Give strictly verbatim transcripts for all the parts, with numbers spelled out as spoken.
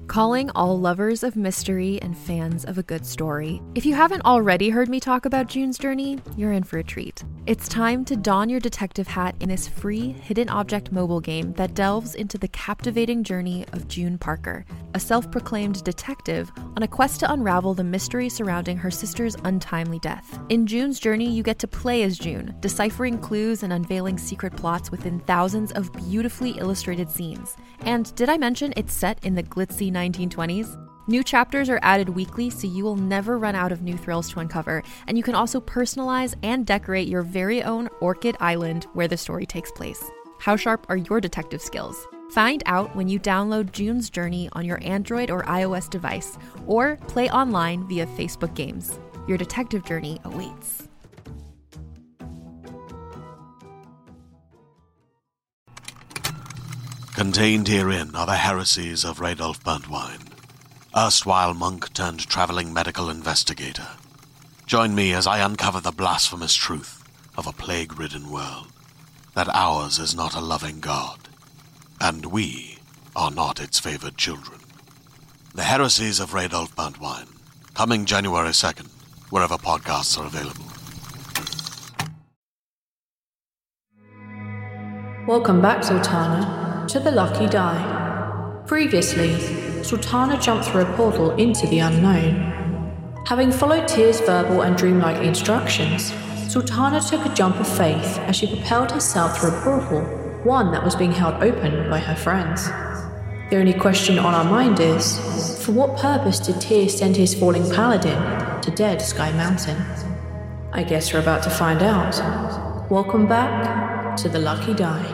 Calling all lovers of mystery and fans of a good story. If you haven't already heard me talk about June's Journey, you're in for a treat. It's time to don your detective hat in this free hidden object mobile game that delves into the captivating journey of June Parker, a self-proclaimed detective on a quest to unravel the mystery surrounding her sister's untimely death. In June's Journey, you get to play as June, deciphering clues and unveiling secret plots within thousands of beautifully illustrated scenes. And did I mention it's set in the glitzy nineteen twenties? New chapters are added weekly, so you will never run out of new thrills to uncover, and you can also personalize and decorate your very own Orchid Island where the story takes place. How sharp are your detective skills? Find out when you download June's Journey on your Android or iOS device, or play online via Facebook Games. Your detective journey awaits. Contained herein are the heresies of Radolf Burntwine, erstwhile monk turned traveling medical investigator. Join me as I uncover the blasphemous truth of a plague-ridden world, that ours is not a loving God, and we are not its favored children. The heresies of Radolf Burntwine, coming January second, wherever podcasts are available. Welcome back, Sultana, to the Lucky Die. Previously, Sultana jumped through a portal into the unknown. Having followed Tyr's verbal and dreamlike instructions, Sultana took a jump of faith as she propelled herself through a portal, one that was being held open by her friends. The only question on our mind is, for what purpose did Tyr send his falling paladin to Dead Sky Mountain? I guess we're about to find out. Welcome back to the Lucky Die.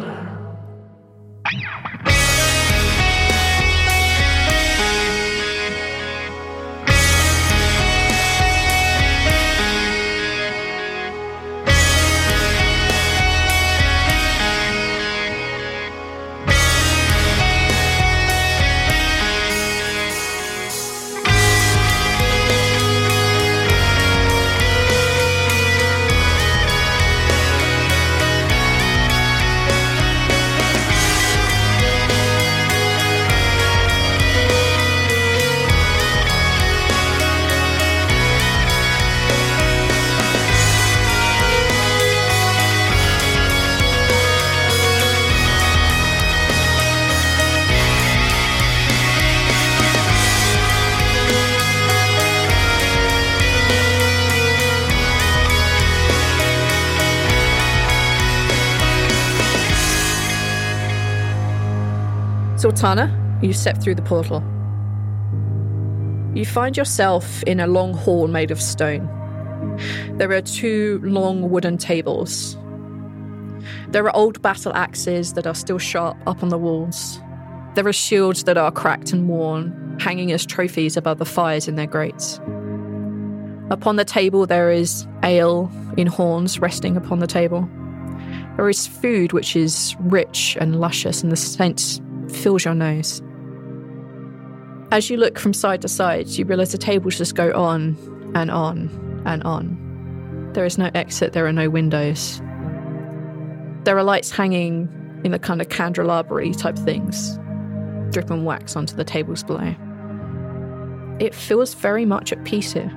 Sultana, you step through the portal. You find yourself in a long hall made of stone. There are two long wooden tables. There are old battle axes that are still sharp up on the walls. There are shields that are cracked and worn, hanging as trophies above the fires in their grates. Upon the table there is ale in horns resting upon the table. There is food which is rich and luscious, and the scent fills your nose. As you look from side to side, you realise the tables just go on and on and on. There is no exit, there are no windows. There are lights hanging in the kind of candelabra type things, dripping wax onto the tables below. It feels very much at peace here.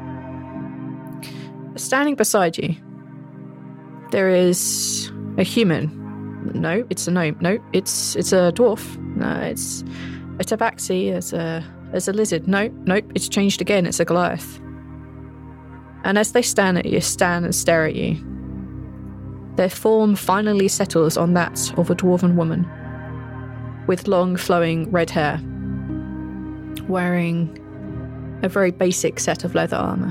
Standing beside you, there is a human. No, it's a gnome. No, it's it's a dwarf. No, it's a tabaxi. It's a it's a lizard. No, nope, it's changed again. It's a Goliath. And as they stand at you, stand and stare at you, their form finally settles on that of a dwarven woman with long, flowing red hair, wearing a very basic set of leather armour.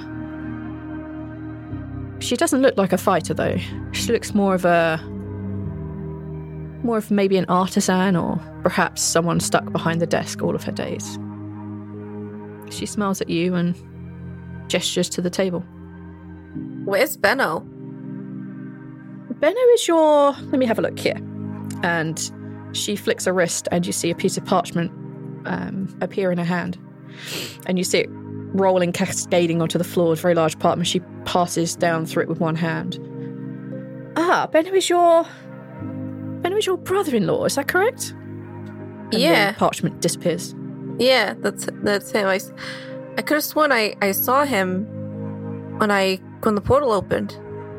She doesn't look like a fighter, though. She looks more of a More of maybe an artisan, or perhaps someone stuck behind the desk all of her days. She smiles at you and gestures to the table. Where's Benno? Benno is your... Let me have a look here. And she flicks her wrist and you see a piece of parchment um, appear in her hand. And you see it rolling, cascading onto the floor, a very large parchment. She passes down through it with one hand. Ah, Benno is your... Benno is your brother-in-law, is that correct? And yeah. the parchment disappears. Yeah, that's that's him. I, I could have sworn I, I saw him when I when the portal opened.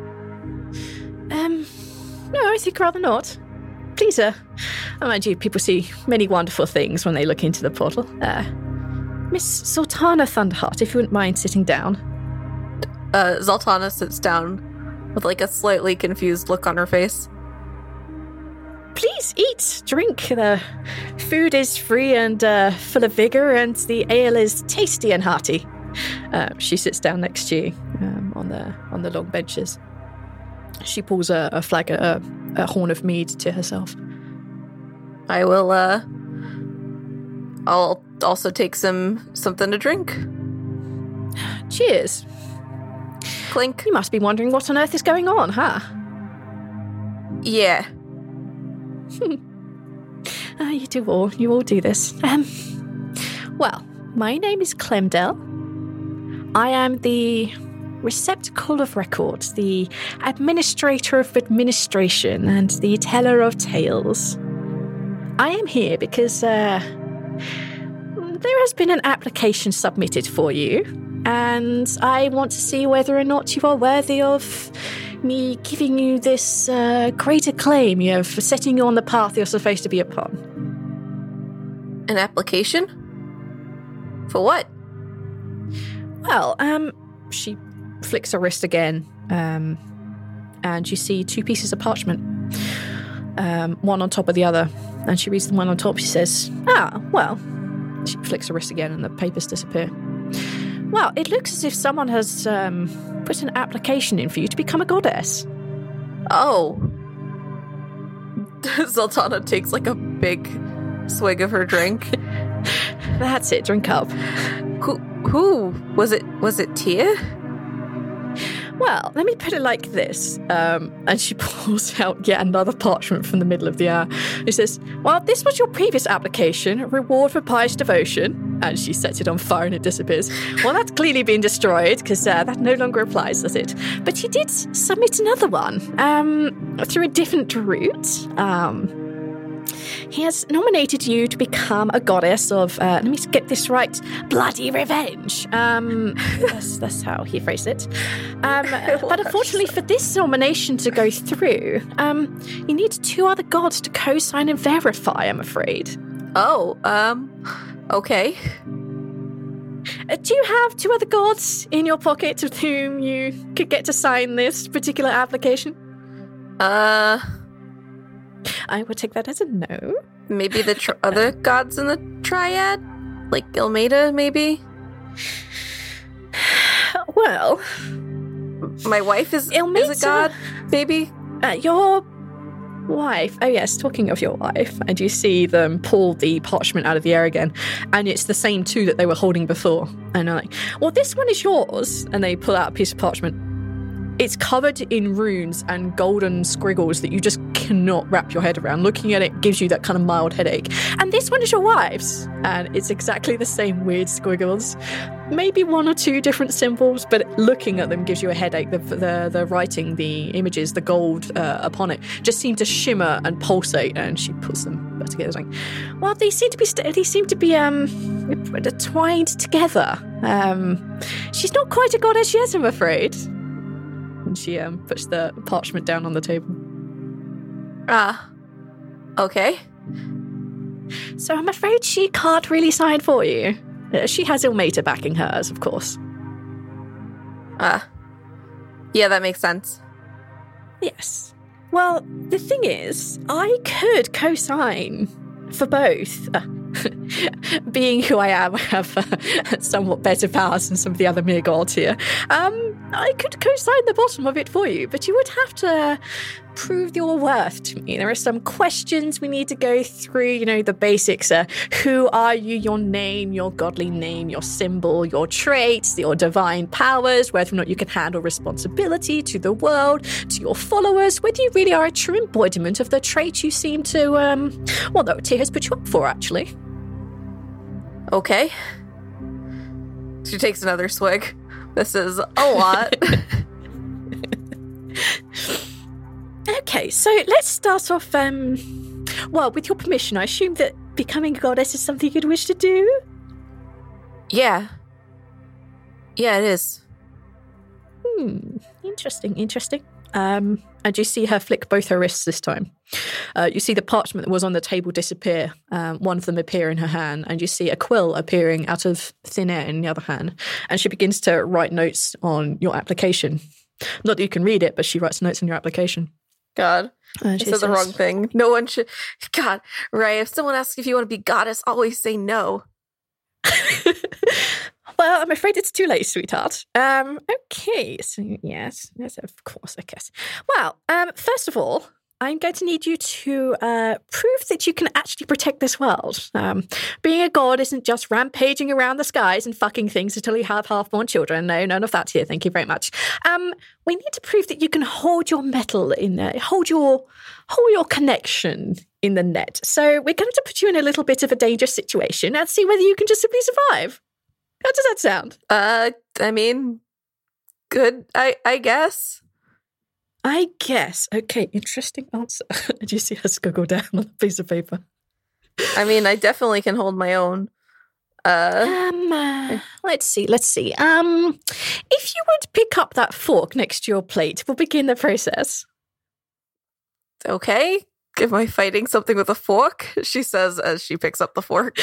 Um, no, I think rather not. Please, uh, I mind you, people see many wonderful things when they look into the portal. Uh, Miss Zoltana Thunderheart, if you wouldn't mind sitting down. Uh, Zoltana sits down with like a slightly confused look on her face. Please eat, drink. The food is free and uh, full of vigor, and the ale is tasty and hearty. Uh, she sits down next to you um, on the on the long benches. She pulls a, a flag, a, a horn of mead to herself. I will. Uh, I'll also take some something to drink. Cheers. Clink. You must be wondering what on earth is going on, huh? Yeah. uh, you do all. You all do this. Um. Well, my name is Clemdell. I am the receptacle of records, the administrator of administration, and the teller of tales. I am here because uh, there has been an application submitted for you, and I want to see whether or not you are worthy of me giving you this uh, great acclaim, you know, for setting you on the path you're supposed to be upon. An application? For what? Well, um, she flicks her wrist again, um, and you see two pieces of parchment, um, one on top of the other, and she reads the one on top. She says, ah, well, she flicks her wrist again and the papers disappear. Well, it looks as if someone has um, put an application in for you to become a goddess. Oh. Zoltana takes like a big swig of her drink. That's it, drink up. Who, who? Was it, was it Tia? Well, let me put it like this. Um, and she pulls out yet another parchment from the middle of the hour. She says, well, this was your previous application, reward for pious devotion. And she sets it on fire and it disappears. Well, that's clearly been destroyed because uh, that no longer applies, does it? But you did submit another one um, through a different route. Um, he has nominated you to become a goddess of, uh, let me get this right, bloody revenge. Um, that's, that's how he phrased it. Um, but unfortunately for this nomination to go through, um, you need two other gods to co-sign and verify, I'm afraid. Oh, um, okay. Uh, do you have two other gods in your pocket with whom you could get to sign this particular application? Uh... I would take that as a no. Maybe the tr- other gods in the triad? Like Ilmaida, maybe? Well... My wife is, Ilmaida, is a god, maybe? Uh, your wife... Oh yes, talking of your wife, and you see them pull the parchment out of the air again, and it's the same two that they were holding before. And they're like, well, this one is yours. And they pull out a piece of parchment. It's covered in runes and golden squiggles that you just cannot wrap your head around. Looking at it gives you that kind of mild headache. And this one is your wife's. And it's exactly the same weird squiggles. Maybe one or two different symbols, but looking at them gives you a headache. The the, the writing, the images, the gold uh, upon it just seem to shimmer and pulsate. And she puts them back together. Like, well, they seem to be st- they seem to be um twined together. Um, she's not quite a goddess yet, I'm afraid. And she um, puts the parchment down on the table. Ah, uh, okay. So I'm afraid she can't really sign for you. Uh, she has Ilmaita backing hers, of course. Ah, uh, yeah, that makes sense. Yes. Well, the thing is, I could co-sign for both. Uh, being who I am, I have uh, somewhat better powers than some of the other mere gods here. Um, I could co-sign the bottom of it for you, but you would have to prove your worth to me. There are some questions we need to go through, you know, the basics. Uh, who are you? Your name, your godly name, your symbol, your traits, your divine powers, whether or not you can handle responsibility to the world, to your followers, whether you really are a true embodiment of the traits you seem to, um, well, that Tia has put you up for, actually. Okay. She takes another swig. This is a lot. Okay, so let's start off, um, well, with your permission, I assume that becoming a goddess is something you'd wish to do? Yeah. Yeah, it is. Hmm. Interesting, interesting. Um, and you see her flick both her wrists this time. Uh, you see the parchment that was on the table disappear, um, one of them appear in her hand, and you see a quill appearing out of thin air in the other hand. And she begins to write notes on your application. Not that you can read it, but she writes notes on your application. God, I said the wrong thing. No one should... God, Ray, if someone asks if you want to be goddess, always say no. Well, I'm afraid it's too late, sweetheart. Um, okay, so yes, yes, of course, I guess. Well, um, first of all, I'm going to need you to uh, prove that you can actually protect this world. Um, being a god isn't just rampaging around the skies and fucking things until you have half-born children. No, none of that here. Thank you very much. Um, we need to prove that you can hold your metal in there, hold your hold your connection in the net. So we're going to put you in a little bit of a dangerous situation and see whether you can just simply survive. How does that sound? Uh, I mean, good, I, I guess. I guess. Okay, interesting answer. Did you see her scribble down on a piece of paper? I mean, I definitely can hold my own. Uh, um, uh, let's see, let's see. Um, if you would pick up that fork next to your plate, we'll begin the process. Okay. Am I fighting something with a fork? She says as she picks up the fork.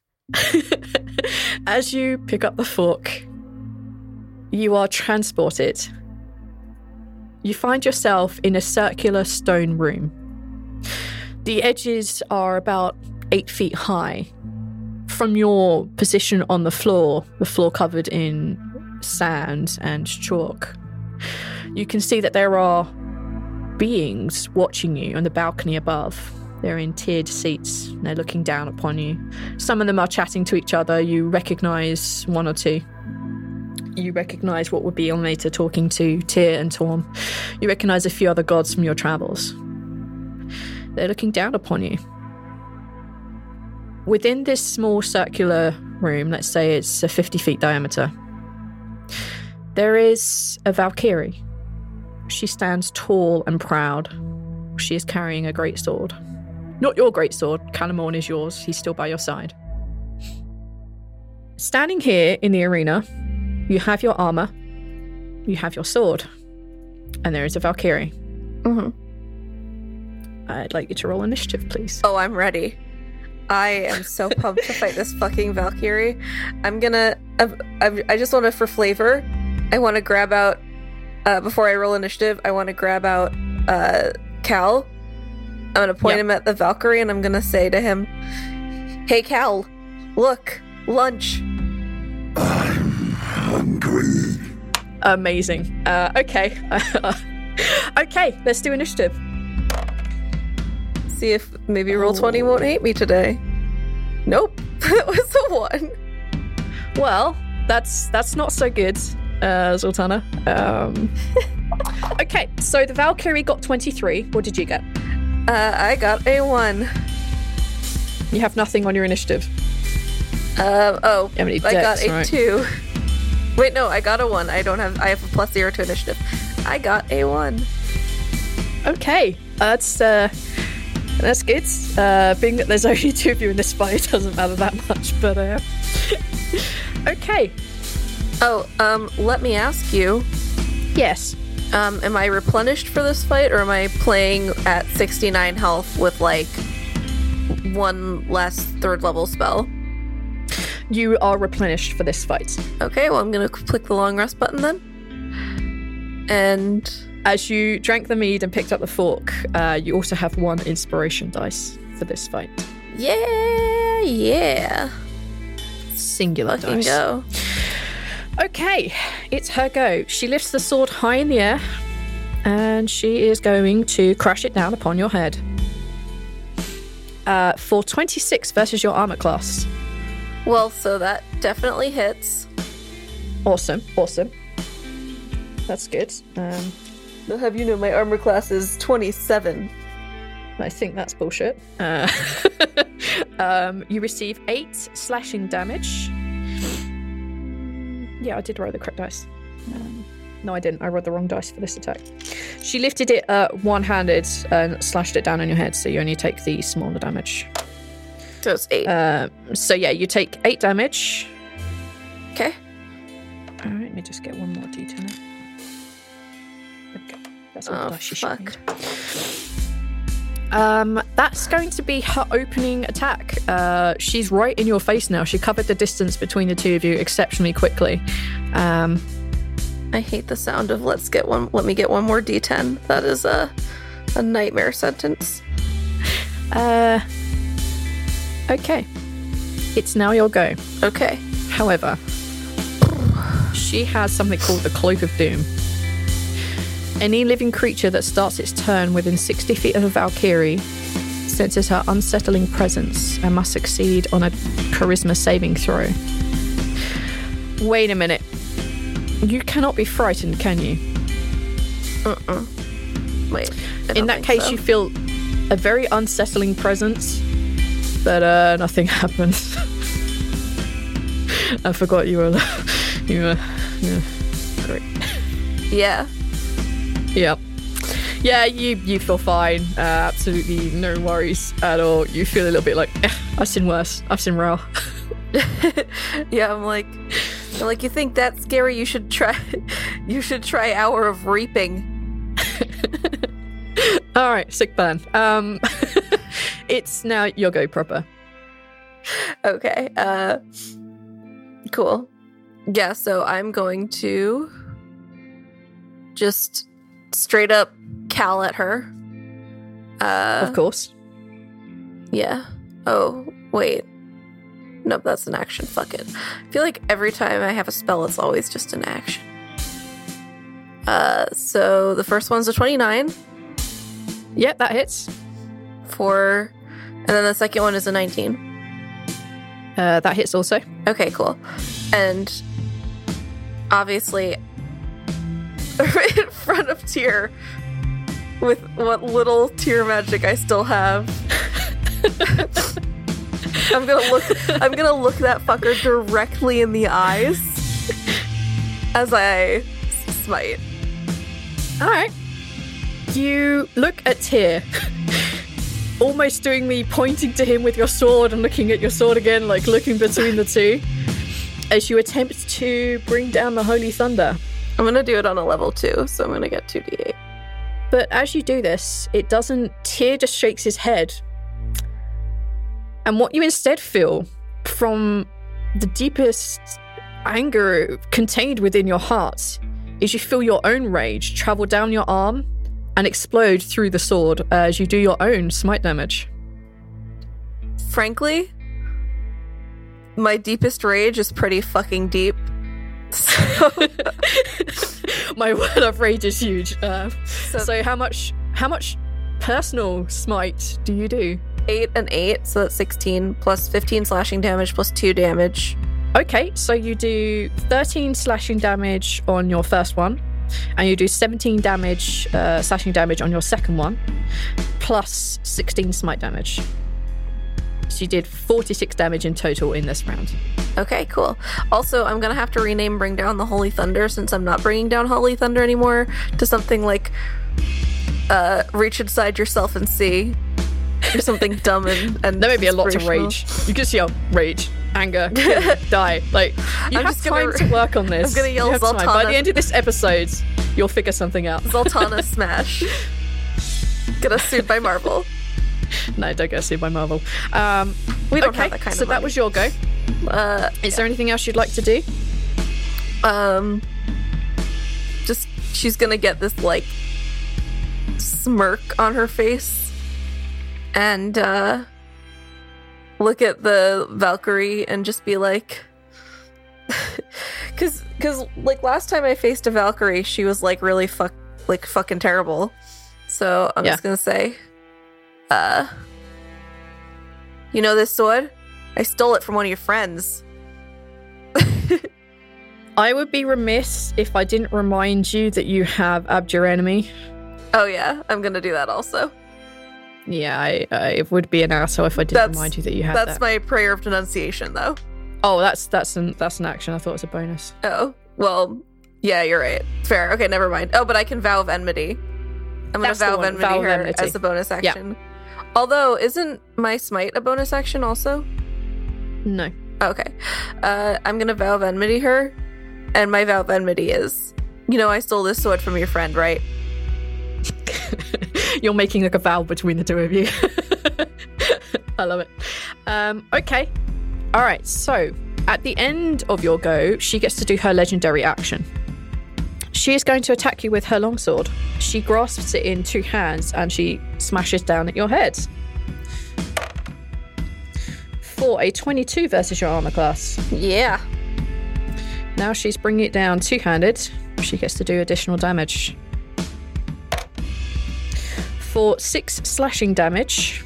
As you pick up the fork, you are transported. You find yourself in a circular stone room. The edges are about eight feet high. From your position on the floor, the floor covered in sand and chalk, you can see that there are beings watching you on the balcony above. They're in tiered seats. They're looking down upon you. Some of them are chatting to each other. You recognize one or two. You recognize what would be Ilmater talking to Tyr and Torm. You recognize a few other gods from your travels. They're looking down upon you. Within this small circular room, let's say it's a fifty feet diameter, there is a Valkyrie. She stands tall and proud. She is carrying a greatsword. Not your greatsword. Calamorn is yours. He's still by your side. Standing here in the arena, you have your armor, you have your sword, and there is a Valkyrie. Mm-hmm. I'd like you to roll initiative, please. Oh, I'm ready. I am so pumped to fight this fucking Valkyrie. I'm gonna... I, I, I just want to, for flavor, I want to grab out... Uh, before I roll initiative, I want to grab out uh, Cal. I'm going to point yep. him at the Valkyrie, and I'm going to say to him, "Hey, Cal, look, lunch." I'm hungry. Amazing. Uh, okay. Okay, let's do initiative. See if maybe roll twenty won't hate me today. Nope, that was a one. Well, that's that's not so good, uh, Zoltana. Um, okay, so the Valkyrie got twenty-three. What did you get? Uh, I got a one. You have nothing on your initiative. Uh, oh, I dex, got a right? two. Wait, no, I got a one. I don't have. I have a plus zero to initiative. I got a one. Okay, that's uh, that's good. Uh, being that there's only two of you in this fight, it doesn't matter that much. But uh, okay. Oh, um, let me ask you. Yes. Um, am I replenished for this fight, or am I playing at sixty-nine health with, like, one less third level spell? You are replenished for this fight. Okay, well, I'm gonna click the long rest button then. And... as you drank the mead and picked up the fork, uh, you also have one inspiration dice for this fight. Yeah, yeah. Singular Fucking dice. Go. Okay, it's her go. She lifts the sword high in the air, and she is going to crash it down upon your head. Uh, for twenty-six versus your armor class. Well, so that definitely hits. Awesome, awesome. That's good. Um, I'll have you know my armor class is twenty-seven. I think that's bullshit. Uh, um, you receive eight slashing damage. Yeah, I did roll the correct dice. Um, no, I didn't. I rolled the wrong dice for this attack. She lifted it uh, one-handed and slashed it down on your head, so you only take the smaller damage. So it's eight. Uh, so yeah, you take eight damage. Okay. All right, let me just get one more d ten. Okay, that's all Oh, the dice you should fuck. need. Um, that's going to be her opening attack. Uh, she's right in your face now. She covered the distance between the two of you exceptionally quickly. Um, I hate the sound of let's get one. Let me get one more d ten. That is a a nightmare sentence. uh, okay, it's now your go. Okay. However, she has something called the Cloak of Doom. Any living creature that starts its turn within sixty feet of a Valkyrie senses her unsettling presence and must succeed on a charisma saving throw. Wait a minute. You cannot be frightened, can you? Uh-uh. Wait. I In don't that think case, so. you feel a very unsettling presence, but uh, nothing happens. I forgot you were... you were... Yeah. Great. Yeah. Yep. Yeah, you you feel fine. Uh, absolutely no worries at all. You feel a little bit like, eh, I've seen worse. I've seen Rao. Yeah, I'm like, I'm like, you think that's scary? You should try. You should try Hour of Reaping. All right, sick burn. Um, it's now your go proper. Okay. Uh. Cool. Yeah. So I'm going to just straight up cowl at her. Uh. Of course. Yeah. Oh, wait. Nope, that's an action. Fuck it. I feel like every time I have a spell, it's always just an action. Uh, so the first one's a twenty-nine Yeah, that hits. for, and then the second one is a nineteen. Uh, that hits also. Okay, cool. And obviously, in front of Tyr, with what little Tyr magic I still have, I'm gonna look. I'm gonna look that fucker directly in the eyes as I smite. All right. You look at Tyr, almost doing the pointing to him with your sword and looking at your sword again, like looking between the two, as you attempt to bring down the Holy Thunder. I'm gonna do it on a level two, so I'm gonna get two d eight. But as you do this, it doesn't... Tyr just shakes his head. And what you instead feel from the deepest anger contained within your heart is you feel your own rage travel down your arm and explode through the sword as you do your own smite damage. Frankly, my deepest rage is pretty fucking deep. So, My word of rage is huge. Uh, so, so how much how much personal smite do you do? eight and eight, so that's sixteen plus fifteen slashing damage plus two damage. Okay, so you do thirteen slashing damage on your first one, and you do seventeen damage, uh, slashing damage on your second one, plus sixteen smite damage. So you did forty-six damage in total in this round. Okay, cool. Also, I'm gonna have to rename Bring Down the Holy Thunder, since I'm not bringing down Holy Thunder anymore, to something like uh, Reach Inside Yourself and See. Or something dumb and, and There may be a lot of inspirational. rage. You just yell rage, anger, kill, die. Like, you I'm have just time gonna- to work on this. I'm gonna yell You have time. By Zoltana. the end of this episode, you'll figure something out. Zoltana Smash. Get us sued by Marvel. No, don't get sued by Marvel. Um, We don't okay, have that kind so of that money. was your go. Uh, Is there anything else you'd like to do? um, just she's gonna get this like smirk on her face, and uh, look at the Valkyrie and just be like, because because like last time I faced a Valkyrie, she was like really fuck like fucking terrible. So I'm Yeah. just gonna say, uh, you know this sword? I stole it from one of your friends. I would be remiss if I didn't remind you that you have Abjure Enemy. Oh yeah, I'm gonna do that also. Yeah, I, I it would be an asshole if I didn't That's- remind you that you had That's that. my prayer of denunciation, though. Oh, that's that's an that's an action. I thought it was a bonus. Oh, well, yeah, you're right. Fair. Okay, never mind. Oh, but I can vow of enmity. I'm gonna That's the vow of one, enmity vow of her enmity. as a bonus action. Although, isn't my smite a bonus action also? No. Okay. Uh, I'm gonna vow of enmity her, and my vow of enmity is, you know, I stole this sword from your friend, right? You're making like a vow between the two of you. I love it. Um, okay. All right. So at the end of your go, she gets to do her legendary action. She is going to attack you with her longsword. She grasps it in two hands and she smashes down at your head. For a twenty-two versus your armor class. Yeah. Now she's bringing it down two-handed. She gets to do additional damage. For six slashing damage,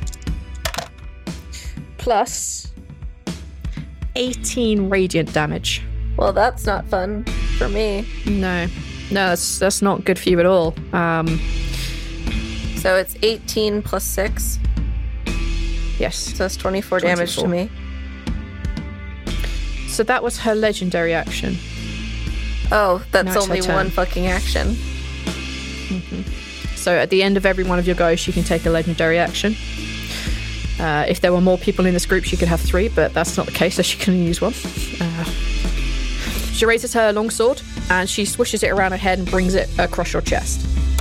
plus eighteen radiant damage. Well, that's not fun for me. No, no, that's that's not good for you at all. Um, so it's eighteen plus six. Yes. So that's twenty-four damage to me. So that was her legendary action. Oh, that's Now only one fucking action. Mm-hmm. So at the end of every one of your goes, she can take a legendary action. Uh, if there were more people in this group, she could have three, but that's not the case, so she can only use one. Uh, she raises her longsword, and she swishes it around her head and brings it across your chest.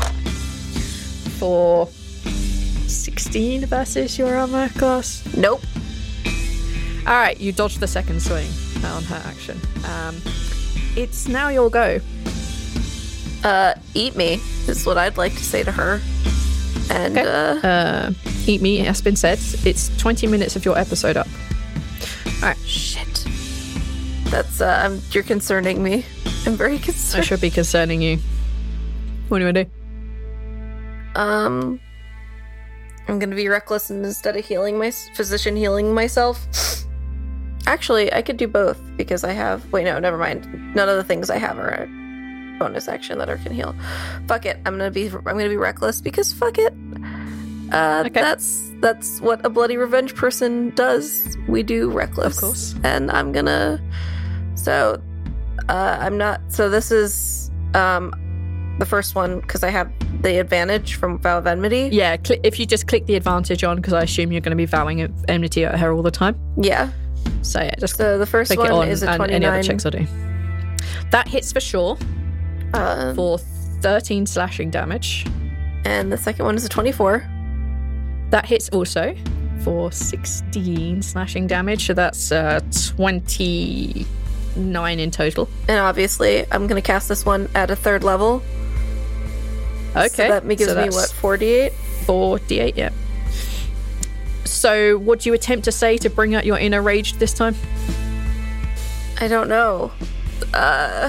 For sixteen versus your armor class? Nope. Alright, you dodged the second swing on her action. Um, it's now your go. Uh, eat me is what I'd like to say to her. And, okay. uh... uh... Eat me, has been said. It's twenty minutes of your episode up. Alright. Shit. That's, uh, I'm, you're concerning me. I'm very concerned. I should be concerning you. What do you want to do? Um... I'm gonna be reckless and instead of healing my... Physician healing myself... Actually, I could do both, because I have... Wait, no, never mind. None of the things I have are a bonus action that are can heal. Fuck it. I'm gonna be I'm gonna be reckless, because fuck it. Uh, okay. That's that's what a bloody revenge person does. We do reckless. Of course. And I'm gonna... So, uh, I'm not... So this is um, the first one, because I have the advantage from Vow of Enmity. Yeah, cl- if you just click the advantage on, because I assume you're going to be vowing enmity at her all the time. Yeah. So yeah, just so the first click one it on is a and twenty-nine. any other checks I do. That hits for sure. Um, for thirteen slashing damage. And the second one is a twenty-four. That hits also for sixteen slashing damage. So that's uh, twenty-nine in total. And obviously, I'm going to cast this one at a third level. Okay. So that gives so me, what, forty-eight? forty-eight, yeah. So, what do you attempt to say to bring out your inner rage this time? I don't know. Uh,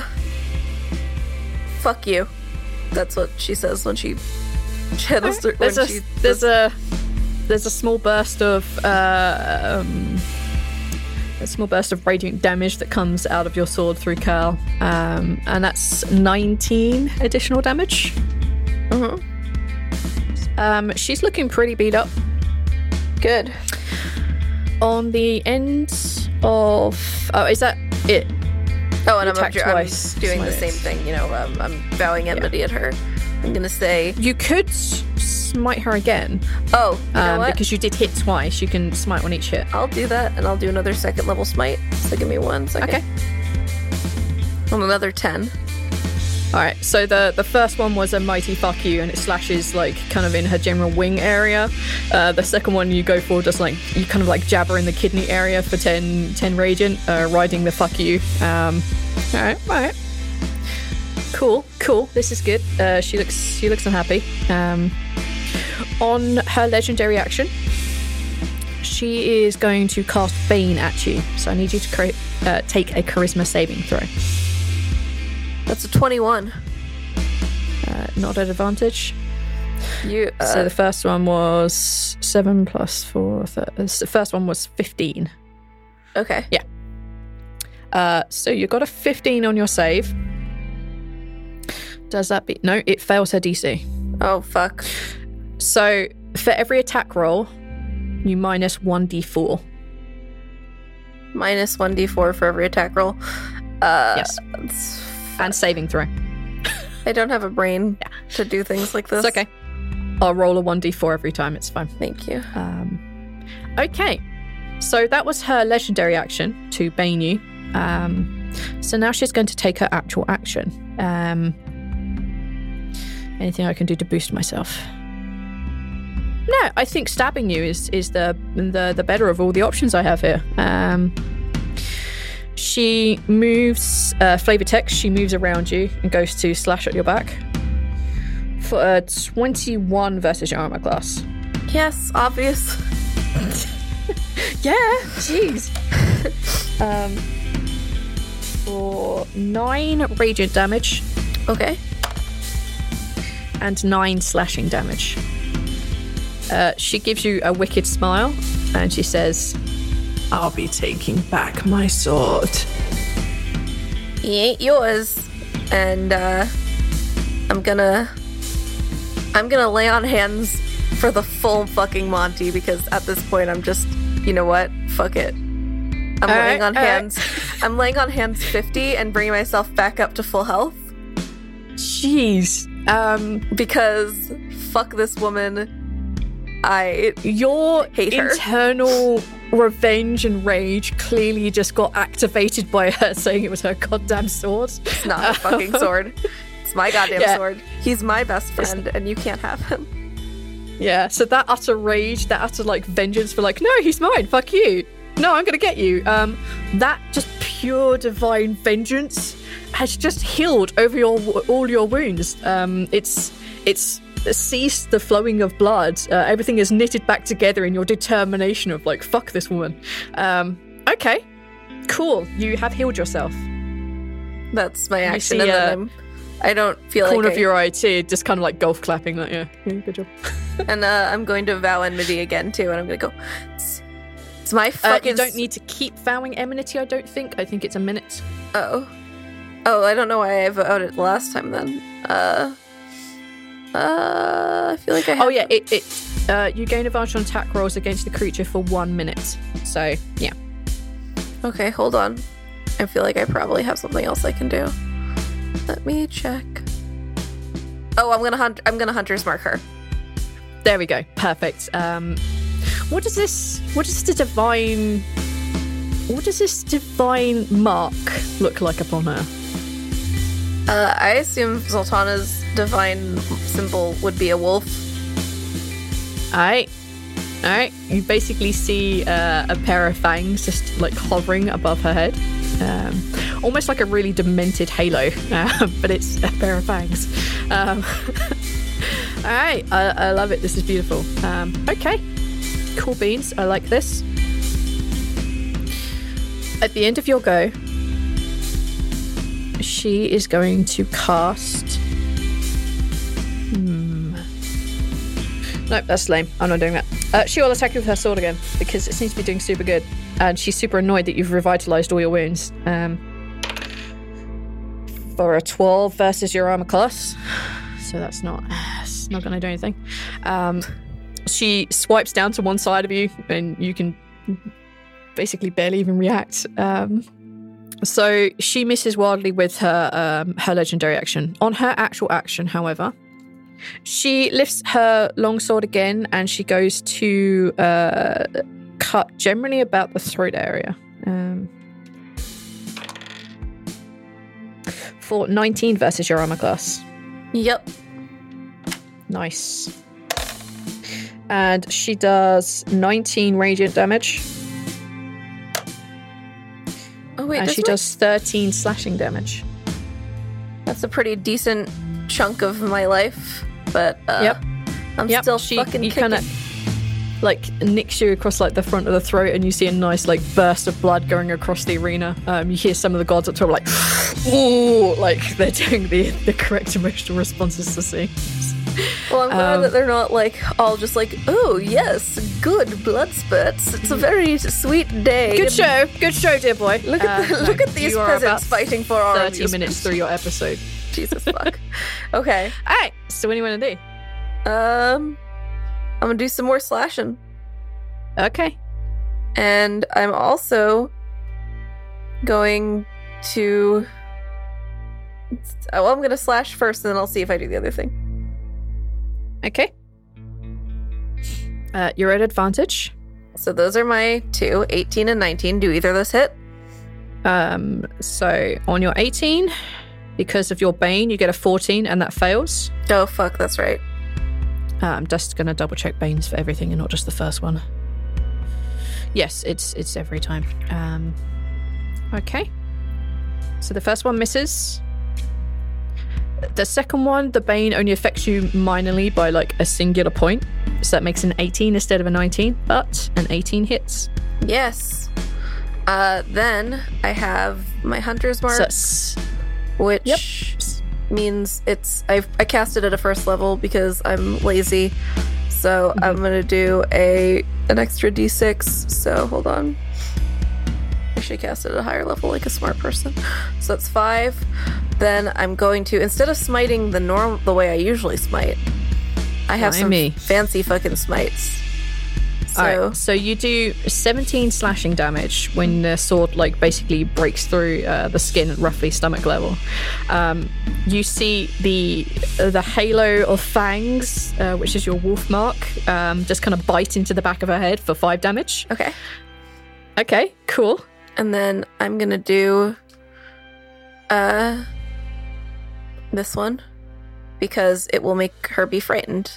fuck you. That's what she says when she channels. Right. There's, when a, she there's does... a there's a small burst of uh, um, a small burst of radiant damage that comes out of your sword through Cal, um, and that's nineteen additional damage. Mm-hmm. Um, she's looking pretty beat up. Good. On the end of... Oh, is that it? Oh, and I'm, attacked I'm twice. doing the Smite. same thing, you know, um, I'm vowing enmity yeah. at her. I'm going to say... You could smite her again. Oh, you know um, what? Because you did hit twice. You can smite on each hit. I'll do that, and I'll do another second level smite. So give me one second. Okay. On another ten. Alright, so the, the first one was a mighty fuck you, and it slashes, like, kind of in her general wing area. Uh, the second one you go for just, like, you kind of, like, jab her in the kidney area for ten, ten radiant, uh, riding the fuck you. Um, alright, alright. Cool, cool. This is good. Uh, she looks she looks unhappy. Um, on her legendary action, she is going to cast Bane at you. So I need you to cra- uh, take a charisma saving throw. That's a twenty-one. Uh, not at advantage. You. Uh, so the first one was seven plus four. Th- the first one was fifteen. Okay. Yeah. Uh, so you got a fifteen on your save. Does that be... No, it fails her D C. Oh, fuck. So for every attack roll, you minus one d four. Minus one d four for every attack roll. Uh, yes. It's... And saving throw. I don't have a brain yeah. to do things like this. It's okay. I'll roll a one d four every time. It's fine. Thank you. Um, okay. So that was her legendary action to bane you. Um, so now she's going to take her actual action. Um, anything I can do to boost myself? No, I think stabbing you is is the the the better of all the options I have here. Um, she moves, uh, flavor text. She moves around you and goes to slash at your back for a twenty-one versus your armor class. Yes, obvious. Yeah, jeez. um, for nine radiant damage. Okay. And nine slashing damage. Uh, she gives you a wicked smile and she says, I'll be taking back my sword. He ain't yours. And uh, I'm gonna... I'm gonna lay on hands for the full fucking Monty because at this point I'm just, you know what? Fuck it. I'm all laying right, on all hands. Right. I'm laying on hands fifty and bringing myself back up to full health. Jeez. Um, because fuck this woman. I your hate her. Internal revenge and rage clearly just got activated by her saying it was her goddamn sword. It's not her fucking sword. It's my goddamn yeah. sword. He's my best friend and you can't have him. Yeah, so that utter rage, that utter like vengeance for like, no, he's mine, fuck you. No, I'm gonna get you. Um, that just pure divine vengeance has just healed over your all your wounds. Um, it's it's ceased the flowing of blood. Uh, everything is knitted back together in your determination of like, fuck this woman. Um, okay, cool. You have healed yourself. That's my action. You see, and then uh, I'm, I don't feel corner like of I, your eye too, just kind of like golf clapping. Like, yeah, yeah good job. and uh, I'm going to vow enmity again too, and I'm going to go. It's, it's my Uh, fucking. you don't need to keep vowing enmity. I don't think. I think it's a minute. Oh, oh, I don't know why I vowed it last time then. Uh. Uh, I feel like I have Oh yeah, it, it uh, you gain advantage on attack rolls against the creature for one minute. So yeah. Okay, hold on. I feel like I probably have something else I can do. Let me check. Oh, I'm gonna hunt. I'm gonna hunter's mark her. There we go. Perfect. Um, what does this? What does the divine? What does this divine mark look like upon her? Uh, I assume Zoltana's divine symbol would be a wolf. Alright. Alright. You basically see uh, a pair of fangs just like hovering above her head. Um, almost like a really demented halo, uh, but it's a pair of fangs. Um, Alright. I, I love it. This is beautiful. Um, okay. Cool beans. I like this. At the end of your go, she is going to cast... Hmm. Nope, that's lame. I'm not doing that. Uh, she will attack you with her sword again, because it seems to be doing super good. And she's super annoyed that you've revitalized all your wounds. Um, for a twelve versus your armor class. So that's not... It's not going to do anything. Um, she swipes down to one side of you, and you can basically barely even react. Um... So she misses wildly with her um, her legendary action. On her actual action, however, she lifts her longsword again and she goes to uh, cut generally about the throat area. Um, for nineteen versus your armor class. Yep. Nice. And she does nineteen radiant damage. Oh wait, and does she my- does thirteen slashing damage. That's a pretty decent chunk of my life, but uh, Yep. I'm Yep, still she, fucking you kicking. kind of like nicks you across like the front of the throat, and you see a nice like burst of blood going across the arena. Um, you hear some of the gods up top like, ooh, like they're doing the the correct emotional responses to scenes. Well, I'm glad Um, that they're not like all just like, oh yes, good blood spurts. It's a very sweet day. Good show, good show, dear boy. Look at Uh, the, look no, at these you are peasants about fighting for our thirty amusement. minutes through your episode. Jesus fuck. Okay. All right, so what do you want to do? Um, I'm gonna do some more slashing, Okay. and I'm also going to. Oh, well, I'm gonna slash first, and then I'll see if I do the other thing. Okay. Uh, you're at advantage. So those are my two, eighteen and nineteen. Do either of those hit? Um, so on your eighteen, because of your Bane, you get a fourteen, and that fails. Oh, fuck, that's right. Uh, I'm just going to double check Banes for everything and not just the first one. Yes, it's it's every time. Um, okay. So the first one misses. The second one, the Bane only affects you minorly by like a singular point. So that makes an eighteen instead of a nineteen, but an eighteen hits. Yes. Uh, then I have my Hunter's Mark, So that's- which Yep. means it's I've, I cast it at a first level because I'm lazy. So Mm-hmm. I'm gonna do a an extra d six. So hold on. I should cast it at a higher level like a smart person. So that's five. Then I'm going to, instead of smiting the norm the way I usually smite, I have Blimey. some fancy fucking smites. So Alright, so you do seventeen slashing damage when the sword like basically breaks through uh, the skin at roughly stomach level. Um, you see the uh, the halo of fangs, uh, which is your wolf mark, um, just kind of bite into the back of her head for five damage. okay. Okay, cool. And then I'm gonna do uh this one because it will make her be frightened.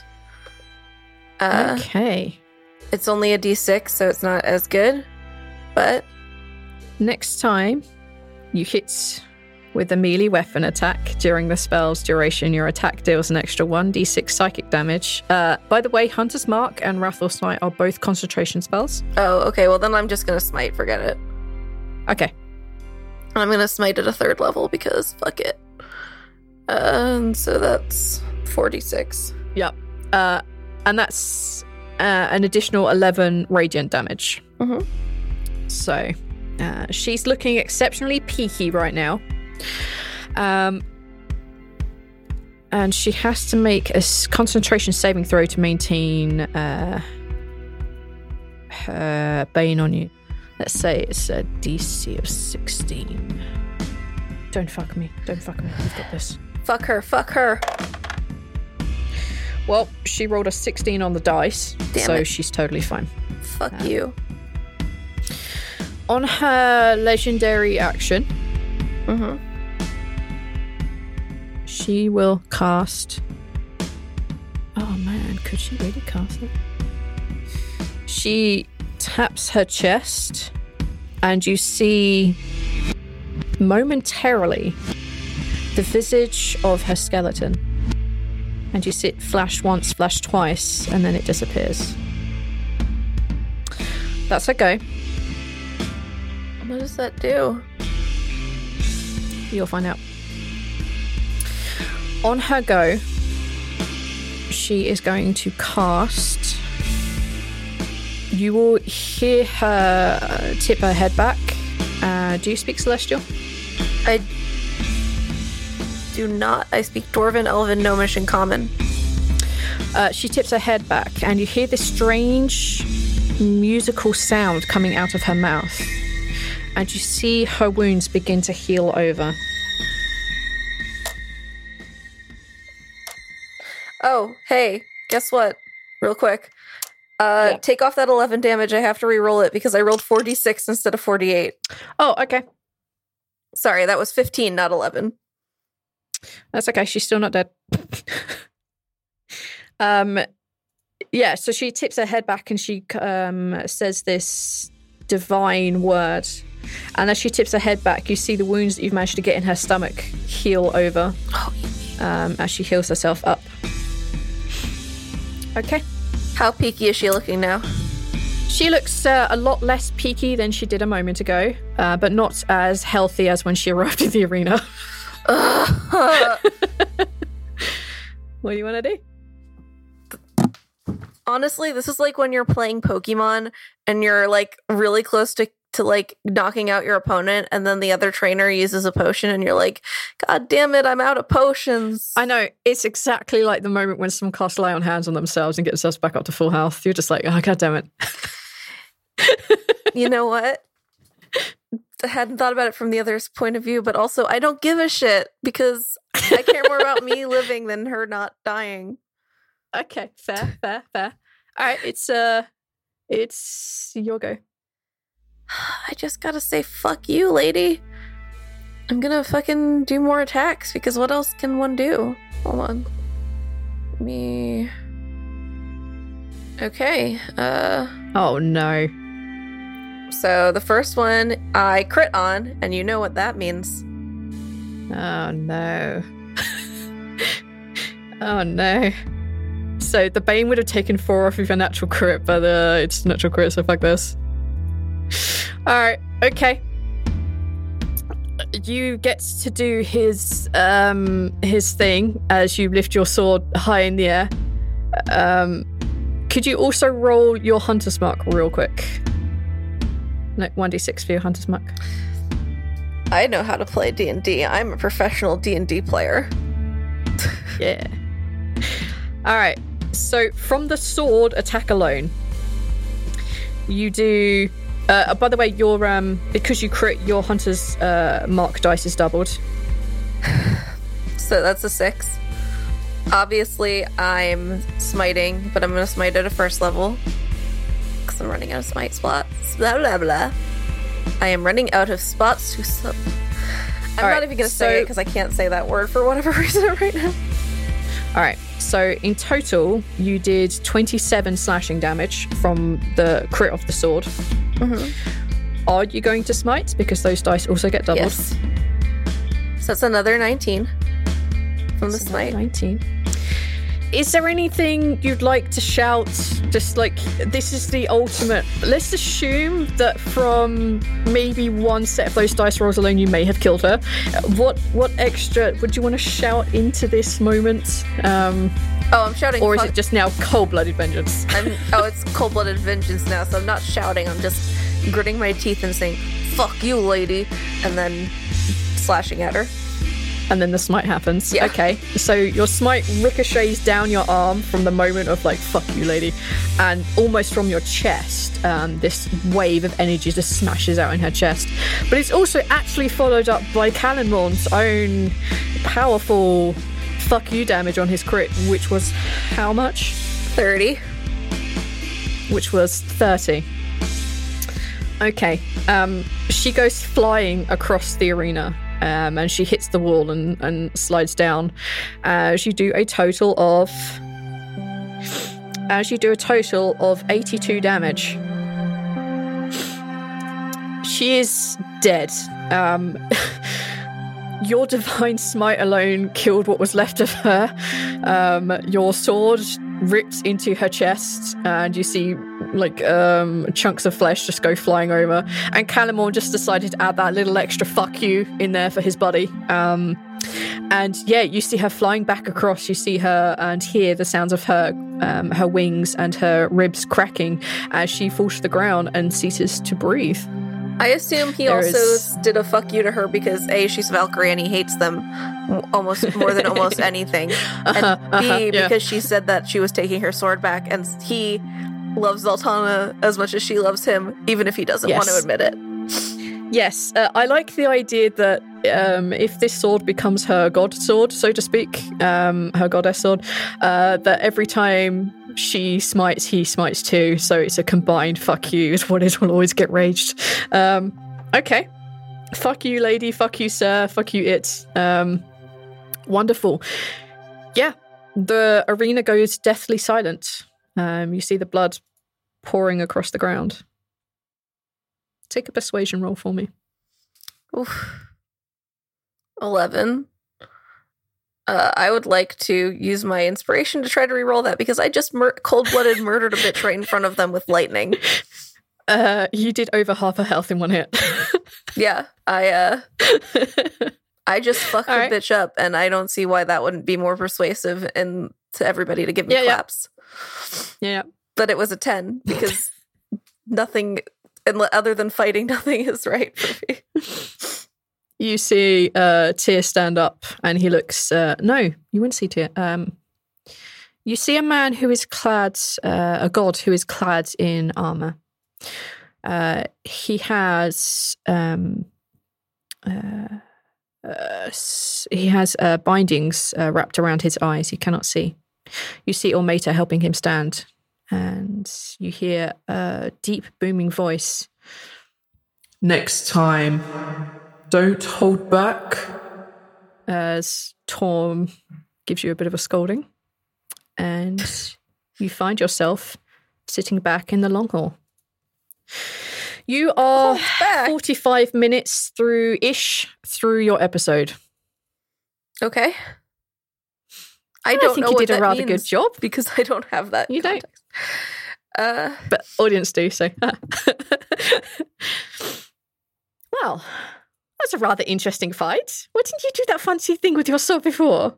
Uh Okay. it's only a d six, so it's not as good. But Next time you hit with a melee weapon attack during the spell's duration, your attack deals an extra one d six psychic damage. Uh, by the way, Hunter's Mark and Wrathful Smite are both concentration spells. oh, okay, well then I'm just gonna smite, forget it. Okay. I'm gonna smite at a third level because fuck it. Uh, and so that's forty-six. Yep. Uh, and that's uh, an additional eleven radiant damage. Mhm. So uh, she's looking exceptionally peaky right now. Um, and she has to make a s- concentration saving throw to maintain uh, her Bane on you. Let's say it's a D C of sixteen. Don't fuck me. Don't fuck me. You've got this. Fuck her, fuck her. Well, she rolled a sixteen on the dice, Damn so it. she's totally fine. Fuck you. On her legendary action, Mm-hmm. she will cast... Oh man, could she really cast it? She taps her chest, and you see momentarily the visage of her skeleton. And you see it flash once, flash twice, and then it disappears. That's her go. What does that do? You'll find out. On her go, she is going to cast. You will hear her uh, tip her head back. Uh, do you speak Celestial? I do not. I speak Dwarven, Elven, Gnomish, and Common. Uh, she tips her head back, and you hear this strange musical sound coming out of her mouth. And you see her wounds begin to heal over. Oh, hey, guess what? Real quick. Uh, Yeah. Take off that eleven damage. I have to re-roll it because I rolled forty-six instead of forty-eight. Oh, okay. Sorry, that was fifteen, not eleven. That's okay. She's still not dead. um, yeah. So she tips her head back and she um says this divine word. And as she tips her head back, you see the wounds that you've managed to get in her stomach heal over. Oh, Um, as she heals herself up. Okay. how peaky is she looking now? She looks uh, a lot less peaky than she did a moment ago, uh, but not as healthy as when she arrived in the arena. What do you want to do? Honestly, this is like when you're playing Pokemon and you're like really close to, to like knocking out your opponent, and then the other trainer uses a potion and you're like, God damn it, I'm out of potions. I know, it's exactly like the moment when some cast lay on hands on themselves and get themselves back up to full health. You're just like, oh, God damn it. You know what? I hadn't thought about it from the other's point of view, but also I don't give a shit because I care more about me living than her not dying. Okay, fair, fair, fair. All right, it's uh, it's your go. I just gotta say, fuck you, lady. I'm gonna fucking do more attacks because what else can one do? Hold on. Me. Okay. Uh. Oh no. So the first one I crit on, and you know what that means. Oh no. Oh no. So the Bane would have taken four off of your natural crit, but uh, it's natural crit, so fuck this. Alright, okay. You get to do his um his thing as you lift your sword high in the air. Um, could you also roll your Hunter's Mark real quick? No, one d six for your Hunter's Mark. I know how to play D and D. I'm a professional D and D player. Yeah. Alright, so from the sword attack alone, you do... Uh, by the way, your um, because you crit, your Hunter's uh, Mark dice is doubled. So that's a six. Obviously, I'm smiting, but I'm going to smite at a first level. Because I'm running out of smite spots. Blah, blah, blah. I am running out of spots to... Sub- I'm All not right, even going to so- say it because I can't say that word for whatever reason right now. Alright, so in total, you did twenty-seven slashing damage from the crit of the sword. Mm-hmm. Are you going to smite? Because those dice also get doubled. Yes. So that's another nineteen from the So smite. nineteen. Is there anything you'd like to shout? Just like, this is the ultimate. Let's assume that from maybe one set of those dice rolls alone, you may have killed her. What what extra would you want to shout into this moment? Um, Oh, I'm shouting. or is fuck- it just now cold-blooded vengeance? I'm, oh, it's cold-blooded vengeance now, so I'm not shouting. I'm just gritting my teeth and saying, fuck you, lady, and then slashing at her. And then the smite happens. Yeah. Okay, so your smite ricochets down your arm from the moment of like, fuck you, lady. And almost from your chest, um, this wave of energy just smashes out in her chest. But it's also actually followed up by Callanmorn's own powerful fuck you damage on his crit, which was how much? thirty. Which was thirty. Okay, um, she goes flying across the arena. Um, and she hits the wall and, and slides down. As you do a total of, as you do a total of eighty-two damage. She is dead. Um, your divine smite alone killed what was left of her. Um, your sword ripped into her chest, and you see like um, chunks of flesh just go flying over. And Callanmorn just decided to add that little extra fuck you in there for his buddy. Um, and yeah, you see her flying back across. You see her and hear the sounds of her um, her wings and her ribs cracking as she falls to the ground and ceases to breathe. I assume he There also is- did a fuck you to her because A, she's Valkyrie and he hates them almost more than almost anything. And Uh-huh, B, uh-huh, yeah. because she said that she was taking her sword back and he loves Zoltana as much as she loves him, even if he doesn't Yes. want to admit it. Yes, uh, I like the idea that um, if this sword becomes her god sword, so to speak, um, her goddess sword, uh, that every time she smites, he smites too. So it's a combined fuck you is what it will always get raged. Um, okay. Fuck you, lady. Fuck you, sir. Fuck you, it. Um, wonderful. Yeah. The arena goes deathly silent. Um, you see the blood pouring across the ground. Take a persuasion roll for me. Oof. eleven. Uh, I would like to use my inspiration to try to re-roll that because I just mur- cold-blooded murdered a bitch right in front of them with lightning. Uh, you did over half a health in one hit. Yeah, I uh, I just fucked All the right. bitch up, and I don't see why that wouldn't be more persuasive and to everybody to give me Yeah, yeah. claps. Yeah. But it was a ten because nothing, unle- other than fighting, nothing is right for me. You see uh, Tyr stand up, and he looks. Uh, no, you wouldn't see Tyr. Um, you see a man who is clad, uh, a god who is clad in armor. Uh, he has. Um, uh, uh, s- he has uh, bindings uh, wrapped around his eyes. He cannot see. You see Ormeta helping him stand, And you hear a deep, booming voice. Next time, don't hold back. As Torm gives you a bit of a scolding. And you find yourself sitting back in the long hall. You are oh, forty-five minutes through-ish through your episode. Okay. I I don't think know you what did a that rather means good job. because I don't have that You don't. context. Uh, But audience do, so. Well, that's a rather interesting fight. Why didn't you do that fancy thing with your sword before?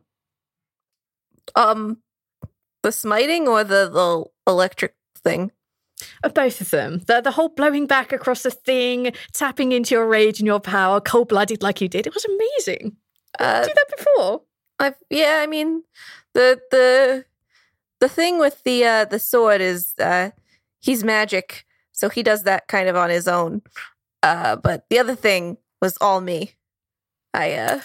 um, the smiting or the, the electric thing? Uh, both of them. The the whole blowing back across the thing, tapping into your rage and your power, cold-blooded like you did. It was amazing. Uh, Did you do that before? I've, yeah, I mean, the the the thing with the uh, the sword is uh, he's magic, so he does that kind of on his own. Uh, but the other thing was all me. I uh,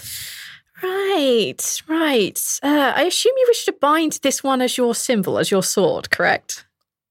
Right, right. Uh, I assume you wish to bind this one as your symbol, as your sword, correct?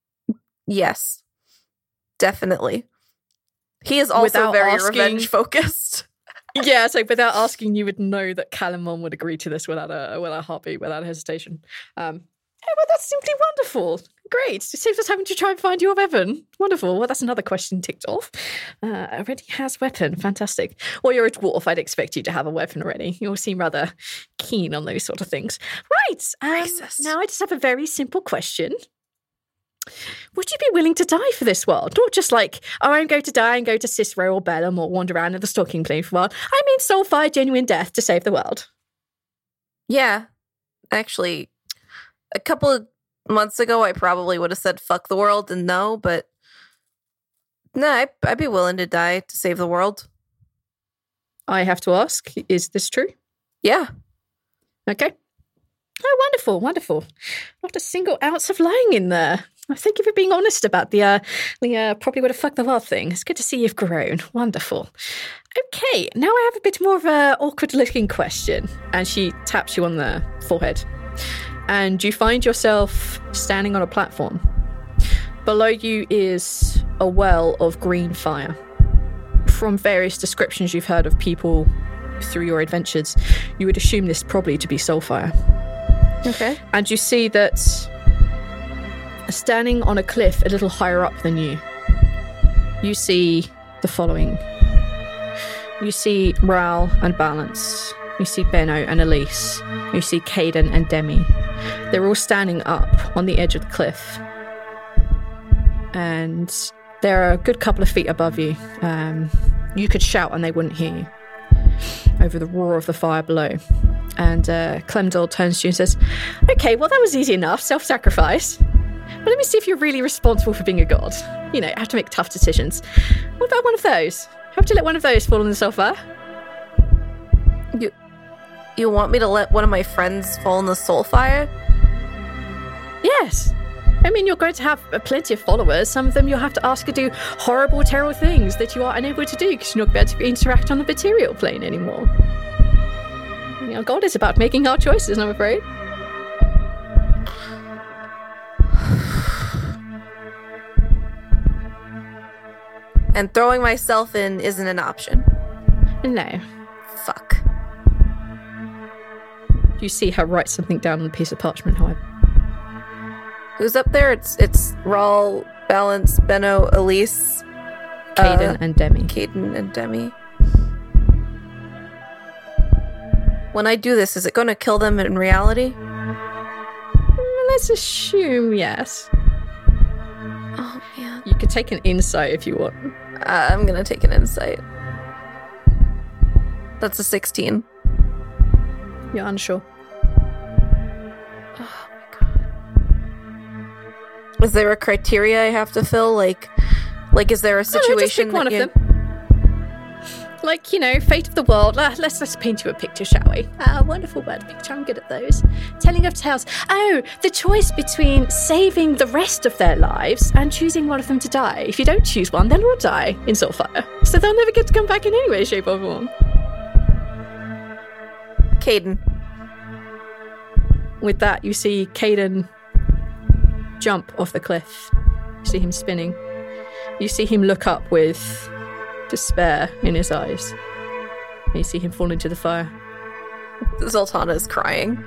yes, definitely. He is also Without very asking- revenge focused. Yeah, so without asking, you would know that Calamon would agree to this without a without a heartbeat, without hesitation. Um, yeah, well, that's simply wonderful. Great. It saves us having to try and find your weapon. Wonderful. Well, that's another question ticked off. Uh, already has weapon. Fantastic. Well, you're a dwarf. I'd expect you to have a weapon already. You all seem rather keen on those sort of things. Right. Um, Racist. now I just have a very simple question. Would you be willing to die for this world? Not just like, oh, I'm going to die and go to Cicero or Bellum or wander around in the stalking plane for a while. I mean soulfire genuine death to save the world. Yeah, actually, a couple of months ago, I probably would have said "fuck the world" and no, but no, I, I'd be willing to die to save the world. I have to ask, is this true? Yeah. Okay. Oh, wonderful, wonderful. Not a single ounce of lying in there. I thank you for being honest about the, uh, the uh, probably would have fucked the world thing. It's good to see you've grown. Wonderful. Okay, now I have a bit more of a awkward looking question. And she taps you on the forehead. And you find yourself standing on a platform. Below you is a well of green fire. From various descriptions you've heard of people through your adventures, you would assume this probably to be soulfire. Okay. And you see that standing on a cliff a little higher up than you, you see the following. You see Ral and Balance. You see Benno and Elise. You see Caden and Demi. They're all standing up on the edge of the cliff. And they're a good couple of feet above you. Um, you could shout and they wouldn't hear you over the roar of the fire below. And uh, Clemdor turns to you and says, okay, well, that was easy enough. Self-sacrifice. But let me see if you're really responsible for being a god. You know, have to make tough decisions. What about one of those? How would you let one of those fall on the sofa? You, you want me to let one of my friends fall in the soul fire? Yes. I mean, you're going to have uh, plenty of followers. Some of them you'll have to ask to do horrible, terrible things that you are unable to do because you're not going to be able to interact on the material plane anymore. You know, God is about making hard choices, I'm afraid. And throwing myself in isn't an option. No. Fuck. You see her write something down on a piece of parchment, however. Who's up there? It's it's Rawl, Balance, Benno, Elise, Caden uh, and Demi. Caden and Demi. When I do this, is it going to kill them in reality? Let's assume yes. Oh man. You could take an insight if you want. Uh, I'm gonna take an insight. That's a sixteen. You're unsure. Oh my god. Is there a criteria I have to fill? Like, like is there a situation? No, just pick one that of you- them. Like, you know, fate of the world. Uh, let's let's paint you a picture, shall we? Ah, uh, wonderful word picture. I'm good at those. Telling of tales. Oh, the choice between saving the rest of their lives and choosing one of them to die. If you don't choose one, they'll all die in Soulfire. So they'll never get to come back in any way, shape, or form. Caden. With that, you see Caden jump off the cliff. You see him spinning. You see him look up with despair in his eyes. And you see him fall into the fire. Zoltana is crying.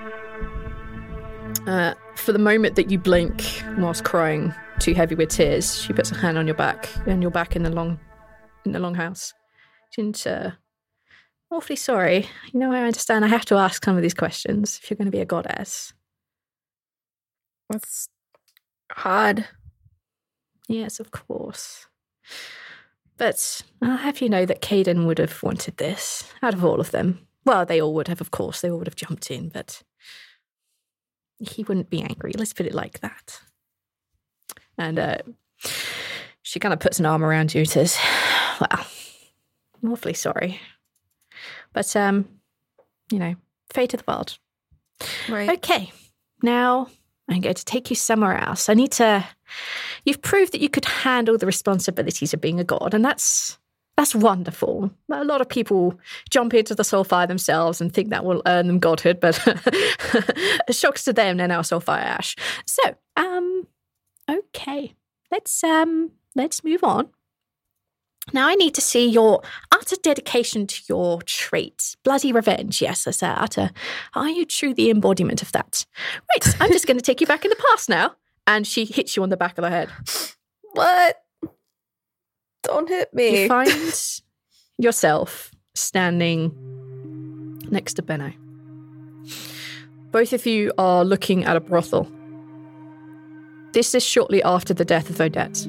Uh, for the moment that you blink whilst crying too heavy with tears, she puts a hand on your back, and you're back in the long, in the longhouse. And, uh, awfully sorry. You know, I understand I have to ask some of these questions if you're going to be a goddess. That's odd. Yes, of course. But I'll have you know that Caden would have wanted this, out of all of them. Well, they all would have, of course. They all would have jumped in, but he wouldn't be angry. Let's put it like that. And uh, she kind of puts an arm around you and says, well, I'm awfully sorry. But, um, you know, fate of the world. Right. Okay, now I'm going to take you somewhere else. I need to... You've proved that you could handle the responsibilities of being a god, and that's that's wonderful. A lot of people jump into the Soulfire themselves and think that will earn them godhood, but shocks to them, they're now Soulfire Ash. So, um, okay, let's um, let's move on. Now I need to see your utter dedication to your trait. Bloody revenge, yes, I say utter. Are you true the embodiment of that? Right, I'm just going to take you back in the past now. And she hits you on the back of the head. What? Don't hit me. You find yourself standing next to Benno. Both of you are looking at a brothel. This is shortly after the death of Odette.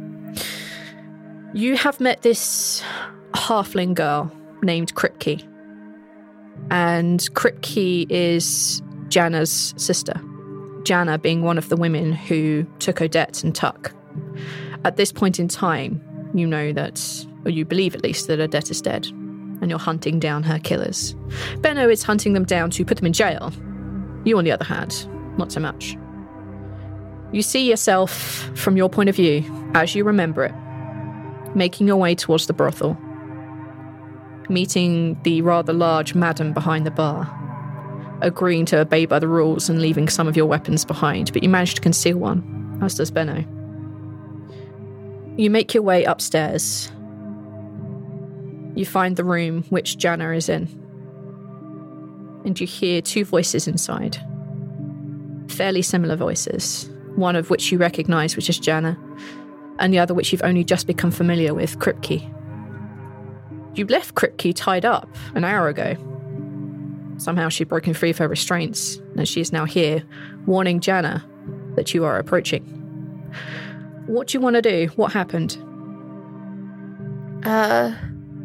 You have met this halfling girl named Kripke. And Kripke is Janna's sister. Janna being one of the women who took Odette and Tuck. At this point in time, you know that, or you believe at least, that Odette is dead, and you're hunting down her killers. Benno is hunting them down to put them in jail. You, on the other hand, not so much. You see yourself, from your point of view, as you remember it, making your way towards the brothel, meeting the rather large madam behind the bar, agreeing to obey by the rules and leaving some of your weapons behind, but you manage to conceal one, as does Benno. You make your way upstairs. You find the room which Janna is in, and you hear two voices inside. Fairly similar voices, one of which you recognise, which is Janna, and the other which you've only just become familiar with, Kripke. You left Kripke tied up an hour ago. Somehow she'd broken free of her restraints, and she is now here, warning Janna that you are approaching. What do you want to do? What happened? Uh,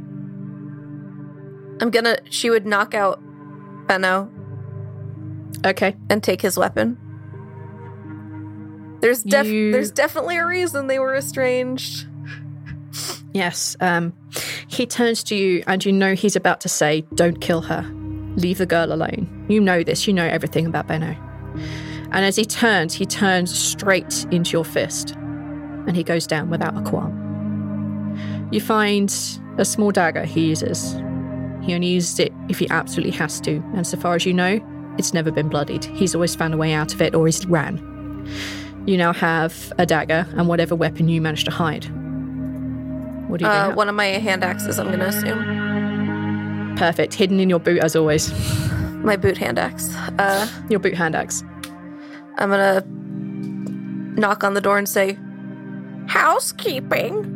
I'm gonna... She would knock out Benno. Okay. And take his weapon. There's def- you... There's definitely a reason they were estranged. Yes. Um, he turns to you, and you know he's about to say, don't kill her. Leave the girl alone. You know this. You know everything about Benno. And as he turns, he turns straight into your fist. And he goes down without a qualm. You find a small dagger he uses. He only uses it if he absolutely has to. And so far as you know, it's never been bloodied. He's always found a way out of it, or he's ran. You now have a dagger and whatever weapon you managed to hide. What do you uh, do? One of my hand axes, I'm going to assume. Perfect. Hidden in your boot, as always. My boot hand axe. Uh, your boot hand axe. I'm going to knock on the door and say, housekeeping.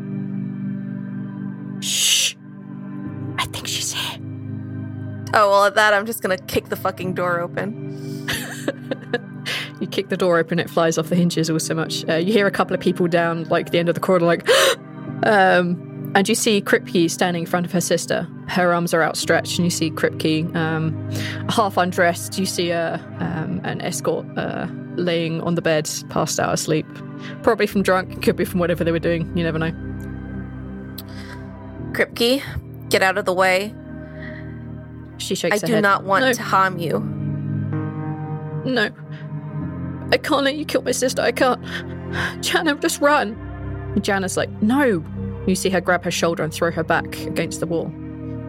Shh. I think she's here. Oh, well, at that, I'm just going to kick the fucking door open. You kick the door open, it flies off the hinges all so much. Uh, you hear a couple of people down, like, the end of the corridor, like, um... And you see Kripke standing in front of her sister. Her arms are outstretched, and you see Kripke um, half undressed. You see a, um, an escort uh, laying on the bed, passed out asleep. Probably from drunk, could be from whatever they were doing. You never know. Kripke, get out of the way. She shakes I her do head. not want No. to harm you. No. I can't let you kill my sister. I can't. Janna, just run. And Janna's like, no. You see her grab her shoulder and throw her back against the wall.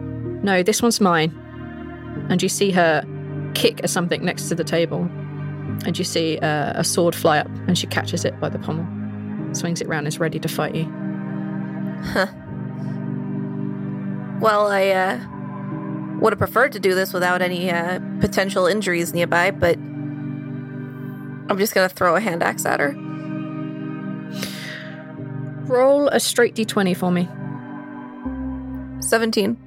No, this one's mine. And you see her kick at something next to the table. And you see uh, a sword fly up, and she catches it by the pommel, swings it round, and is ready to fight you. Huh. Well, I uh, would have preferred to do this without any uh, potential injuries nearby, but I'm just going to throw a hand axe at her. Roll a straight d twenty for me. seventeen.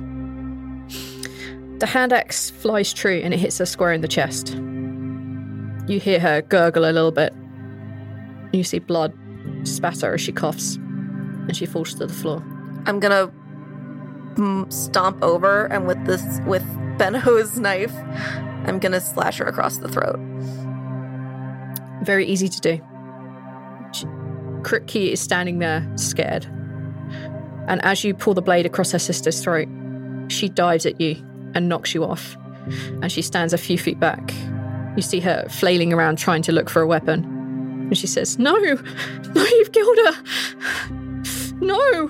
The hand axe flies true, and it hits her square in the chest. You hear her gurgle a little bit. You see blood spatter as she coughs, and she falls to the floor. I'm gonna mm, stomp over, and with this, with Benno's knife, I'm gonna slash her across the throat. Very easy to do. Kripke is standing there, scared. And as you pull the blade across her sister's throat, she dives at you and knocks you off. And she stands a few feet back. You see her flailing around trying to look for a weapon. And she says, "No! No, you've killed her! No!"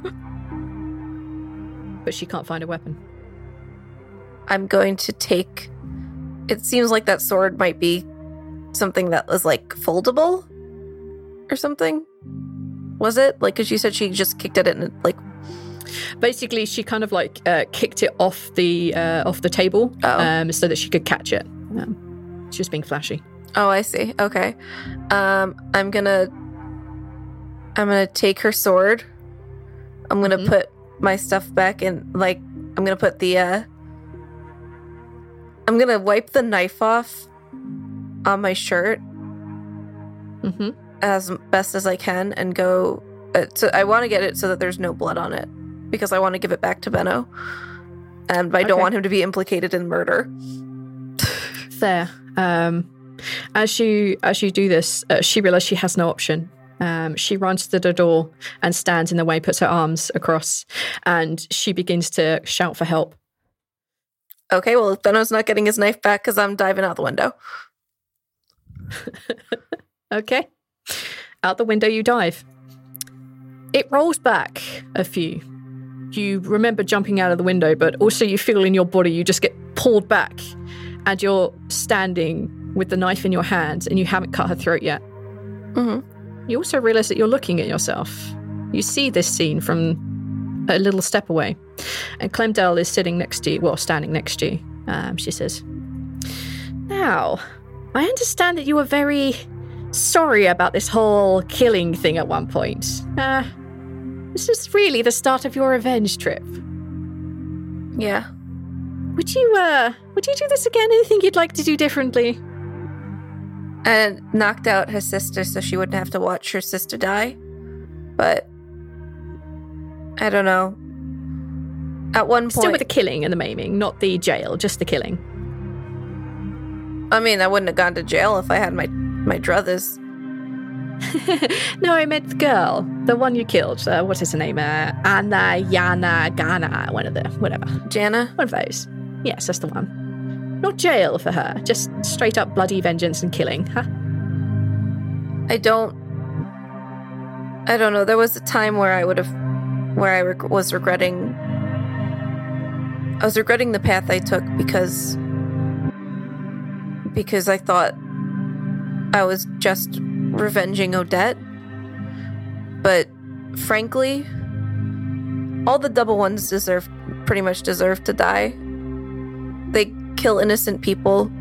But she can't find a weapon. I'm going to take... It seems like that sword might be something that was, like, foldable? Or something? Was it? Like, because you said she just kicked at it and, it, like... Basically, she kind of, like, uh, kicked it off the uh, off the table Oh. um, so that she could catch it. Um, she's just being flashy. Oh, I see. Okay. Um, I'm gonna... I'm gonna take her sword. I'm gonna Mhm. put my stuff back in, like... I'm gonna put the, uh... I'm gonna wipe the knife off on my shirt Mm-hmm. as best as I can and go... Uh, so I want to get it so that there's no blood on it. Because I want to give it back to Benno. And I don't Okay. want him to be implicated in murder. Fair. Um, as you as you do this, uh, she realizes she has no option. Um, she runs to the door and stands in the way, puts her arms across, and she begins to shout for help. Okay, well, Benno's not getting his knife back because I'm diving out the window. Okay. Out the window you dive. It rolls back a few. You remember jumping out of the window, but also you feel in your body you just get pulled back, and you're standing with the knife in your hand, and you haven't cut her throat yet. Mm-hmm. You also realize that you're looking at yourself. You see this scene from a little step away, and Clemdell is sitting next to you, well, standing next to you. Um, she says, "Now, I understand that you were very sorry about this whole killing thing at one point. Uh, this is really the start of your revenge trip. Yeah. Would you, uh, would you do this again? Anything you'd like to do differently?" And knocked out her sister so she wouldn't have to watch her sister die. But I don't know. At one point, Still with the killing and the maiming, not the jail, just the killing. I mean, I wouldn't have gone to jail if I had my my druthers. No, I meant the girl, the one you killed. Uh, what is her name? Uh, Anna, Yana, Gana, one of the, whatever. Jana? One of those. Yes, that's the one. Not jail for her, just straight up bloody vengeance and killing, huh? I don't. I don't know. There was a time where I would have, where I reg- was regretting. I was regretting the path I took because, because I thought I was just revenging Odette. But frankly, all the double ones deserve, pretty much deserve to die. They kill innocent people.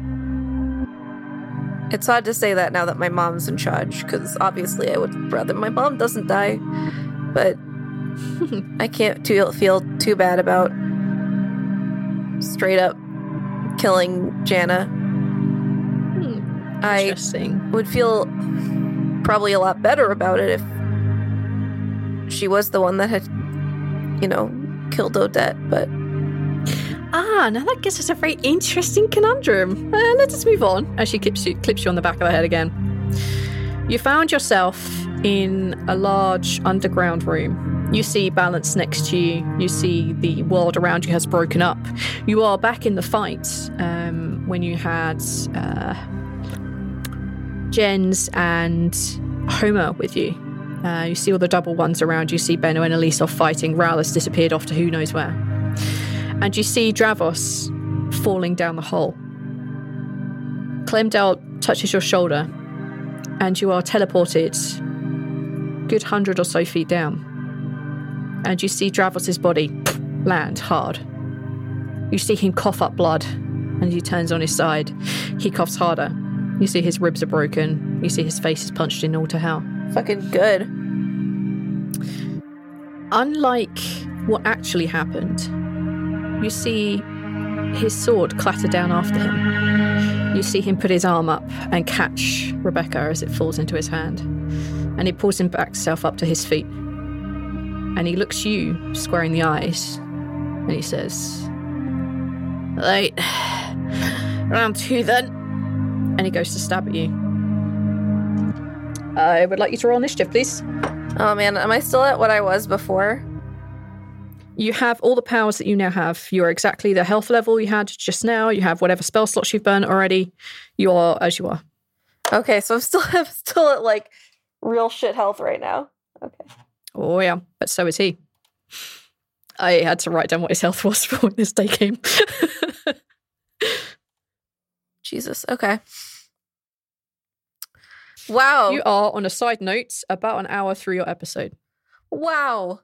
It's odd to say that now that my mom's in charge, because obviously I would rather my mom doesn't die, but I can't too, feel too bad about straight up killing Jana. Hmm. I Interesting. would feel probably a lot better about it if she was the one that had, you know, killed Odette, but... Ah, now that gives us a very interesting conundrum. Uh, let us move on. As she clips you, clips you on the back of the head again. You found yourself in a large underground room. You see Balance next to you. You see the world around you has broken up. You are back in the fight um, when you had uh, Jens and Homer with you. Uh, you see all the double ones around you. You see Benno and Elise off fighting. Ral has disappeared off to who knows where. And you see Dravos falling down the hole. Clemdell touches your shoulder, and you are teleported a good hundred or so feet down. And you see Dravos's body land hard. You see him cough up blood, and he turns on his side. He coughs harder. You see his ribs are broken. You see his face is punched in all to hell. Fucking good. Unlike what actually happened, you see his sword clatter down after him. You see him put his arm up and catch Rebecca as it falls into his hand. And he pulls him back self up to his feet. And he looks you square in the eyes. And he says, "Right, round two then." And he goes to stab at you. I would like you to roll initiative, please. Oh man, am I still at what I was before? You have all the powers that you now have. You are exactly the health level you had just now. You have whatever spell slots you've burnt already. You are as you are. Okay, so I'm still I'm still at like real shit health right now. Okay. Oh yeah, but so is he. I had to write down what his health was for when this day came. Jesus. Okay. Wow. You are, on a side note, about an hour through your episode. Wow.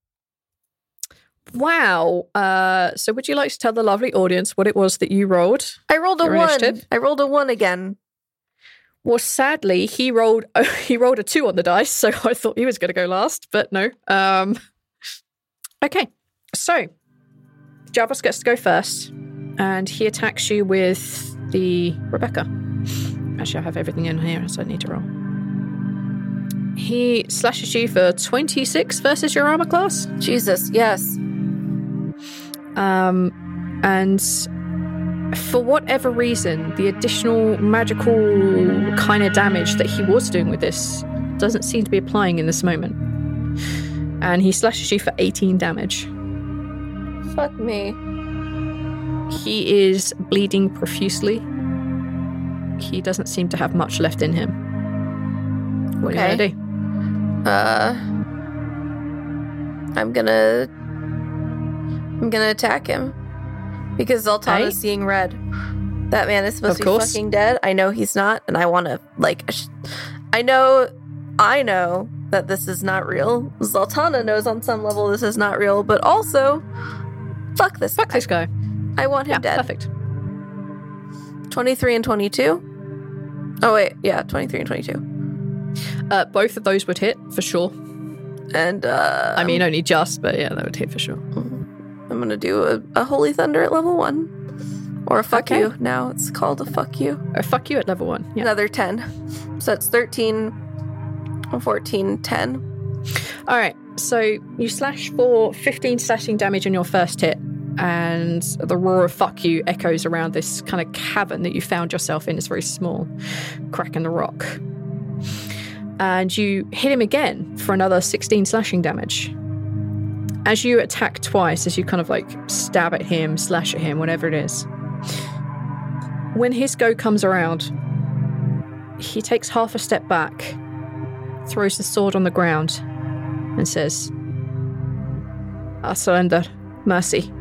Wow. Uh, so would you like to tell the lovely audience what it was that you rolled? I rolled a Your one. initiative? I rolled a one again. Well, sadly, he rolled oh, he rolled a two on the dice, so I thought he was going to go last, but no. Um, okay, so Javos gets to go first, and he attacks you with the Rebecca. Actually, I have everything in here, so I need to roll. He slashes you for twenty-six versus your armor class. Jesus, yes. Um, and for whatever reason, the additional magical kind of damage that he was doing with this doesn't seem to be applying in this moment. And he slashes you for eighteen damage. Fuck me. He is bleeding profusely. He doesn't seem to have much left in him. What Okay. are you gonna do? Uh, I'm gonna, I'm gonna attack him because Zoltana's Right. seeing red. That man is supposed Of to course. be fucking dead. I know he's not, and I want to like. sh- I know, I know that this is not real. Zoltana knows on some level this is not real, but also, fuck this. Fuck guy. this guy. I want him Yeah, dead. perfect. twenty-three and twenty-two. Oh wait, yeah, twenty-three and twenty-two. Uh, both of those would hit for sure. And uh, I mean, only just, but yeah, that would hit for sure. I'm gonna do a, a Holy Thunder at level one. Or a fuck Okay. you. Now it's called a fuck you. Or fuck you at level one. Yeah. Another ten. So it's thirteen, fourteen, ten. All right. So you slash for fifteen slashing damage on your first hit, and the roar of fuck you echoes around this kind of cavern that you found yourself in. It's very small, crack in the rock. And you hit him again for another sixteen slashing damage. As you attack twice, as you kind of like stab at him, slash at him, whatever it is. When his go comes around, he takes half a step back, throws the sword on the ground, and says, "I surrender. Mercy."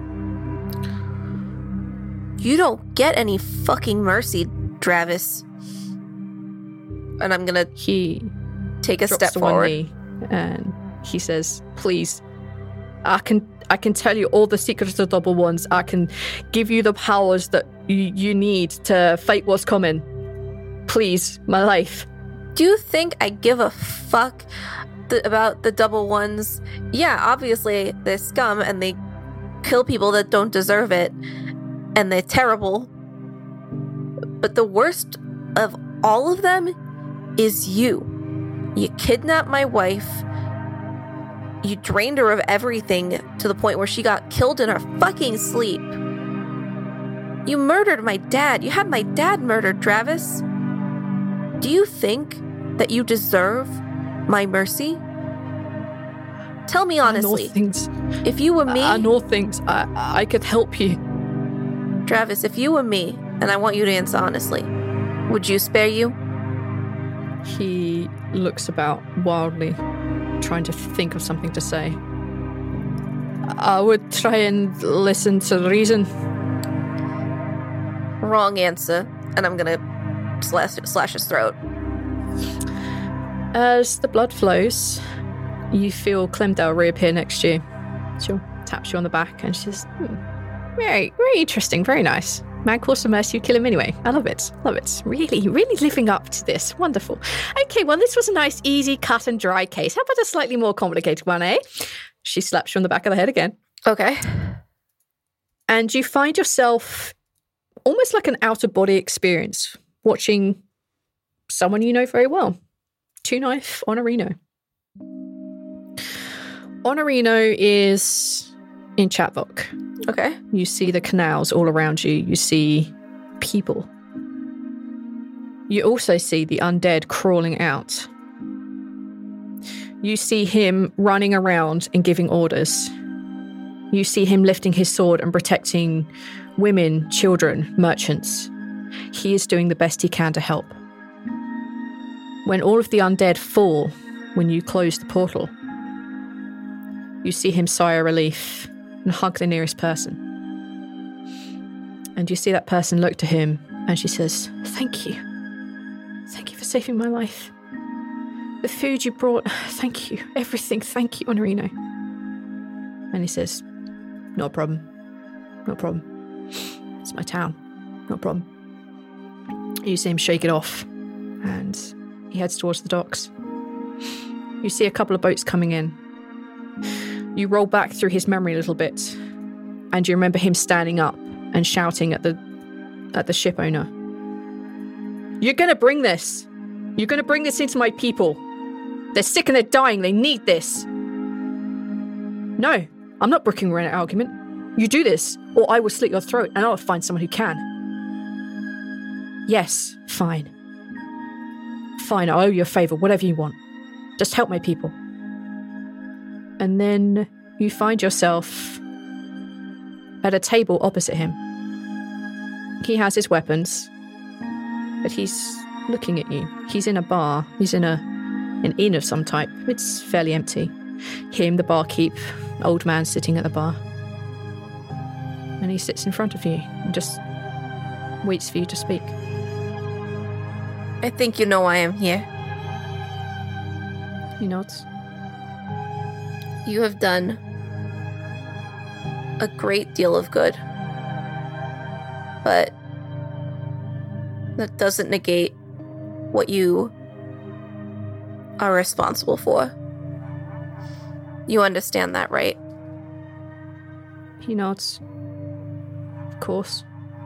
You don't get any fucking mercy, Travis. And I'm gonna He take a drops step to one forward. knee and he says, "Please, I can I can tell you all the secrets of the double ones. I can give you the powers that you, you need to fight what's coming. Please, my life." Do you think I give a fuck th- about the double ones? Yeah, obviously they're scum and they kill people that don't deserve it, and they're terrible. But the worst of all of them is you. You kidnapped my wife. You drained her of everything to the point where she got killed in her fucking sleep. You murdered my dad. You had my dad murdered, Travis. Do you think that you deserve my mercy? Tell me honestly. I know things. If you were me, I know things. I, I could help you. Travis, if you were me, and I want you to answer honestly, would you spare you? He looks about wildly, trying to think of something to say. I would try and listen to reason. Wrong answer. And I'm gonna slash, slash his throat. As the blood flows, you feel Clemdale reappear next to you. She taps you on the back and she says, hmm, very, very interesting, very nice. Man calls for mercy, you kill him anyway. I love it, love it. Really, really living up to this. Wonderful. Okay, well, this was a nice, easy, cut and dry case. How about a slightly more complicated one, eh? She slaps you on the back of the head again. Okay. And you find yourself almost like an out-of-body experience, watching someone you know very well. Two Knife Honorino. Honorino is in Chatvok. Okay. You see the canals all around you. You see people. You also see the undead crawling out. You see him running around and giving orders. You see him lifting his sword and protecting women, children, merchants. He is doing the best he can to help. When all of the undead fall, when you close the portal, you see him sigh a relief and hug the nearest person. And you see that person look to him and she says, thank you. Thank you for saving my life. The food you brought, thank you. Everything, thank you, Honorino. And he says, no problem. No problem. It's my town. No problem. You see him shake it off and he heads towards the docks. You see a couple of boats coming in. You roll back through his memory a little bit, and you remember him standing up and shouting at the at the ship owner. You're going to bring this. You're going to bring this into my people. They're sick and they're dying. They need this. No, I'm not brooking an argument. You do this, or I will slit your throat, and I'll find someone who can. Yes, fine. Fine, I owe you a favour, whatever you want. Just help my people. And then you find yourself at a table opposite him. He has his weapons, but he's looking at you. He's in a bar. He's in a an inn of some type. It's fairly empty. Him, the barkeep, old man sitting at the bar. And he sits in front of you and just waits for you to speak. I think you know why I'm here. He nods. You have done a great deal of good. But that doesn't negate what you are responsible for. You understand that, right? He nods. Of course.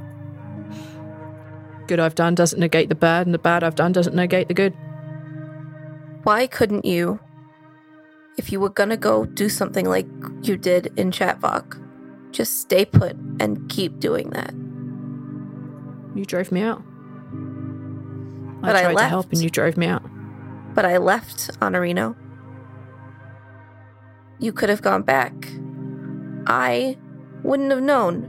Good I've done doesn't negate the bad, and the bad I've done doesn't negate the good. Why couldn't you, if you were gonna go do something like you did in Chatvok, just stay put and keep doing that? You drove me out. But I tried I left. to help and you drove me out. But I left, Honorino. You could have gone back. I wouldn't have known.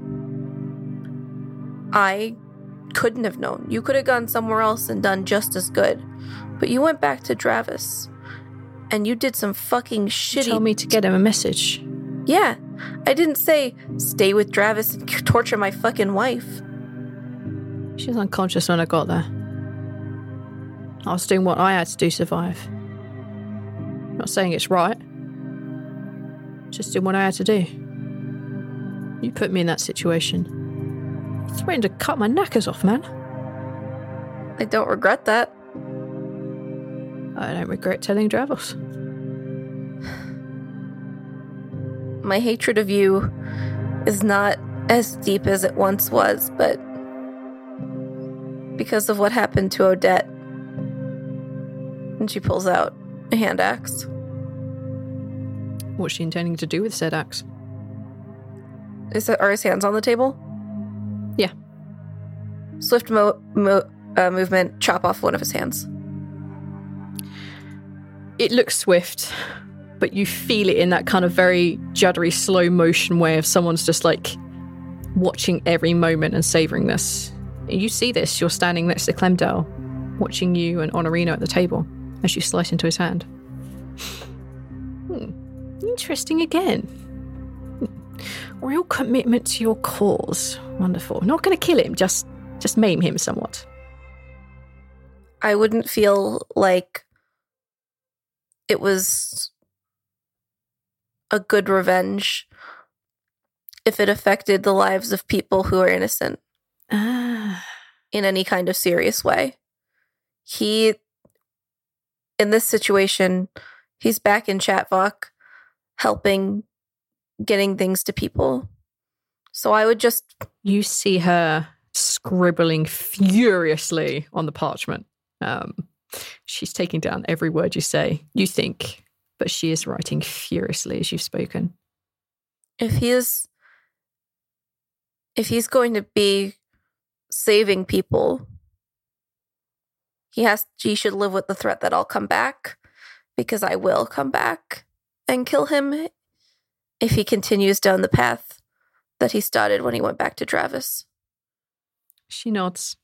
I couldn't have known. You could have gone somewhere else and done just as good. But you went back to Dravis. And you did some fucking shitty... You told me to get him a message. Yeah. I didn't say, stay with Dravis and torture my fucking wife. She was unconscious when I got there. I was doing what I had to do to survive. I'm not saying it's right. Just doing what I had to do. You put me in that situation. You threatened to cut my knackers off, man. I don't regret that. I don't regret telling Dravos. My hatred of you is not as deep as it once was, but because of what happened to Odette. And she pulls out a hand axe. What's she intending to do with said axe? Is that, are his hands on the table? Yeah. Swift mo- mo- uh, movement, chop off one of his hands. It looks swift, but you feel it in that kind of very juddery, slow motion way of someone's just like watching every moment and savouring this. You see this, you're standing next to Clemdale, watching you and Honorino at the table as you slice into his hand. Hmm. Interesting again. Hmm. Real commitment to your cause. Wonderful. Not going to kill him, just just maim him somewhat. I wouldn't feel like it was a good revenge if it affected the lives of people who are innocent Ah. in any kind of serious way. He, in this situation, he's back in Chatvok, helping, getting things to people. So I would just... You see her scribbling furiously on the parchment. Um, she's taking down every word you say, you think, but she is writing furiously as you've spoken. If he is... If he's going to be saving people, he has. He should live with the threat that I'll come back, because I will come back and kill him if he continues down the path that he started when he went back to Travis. She nods.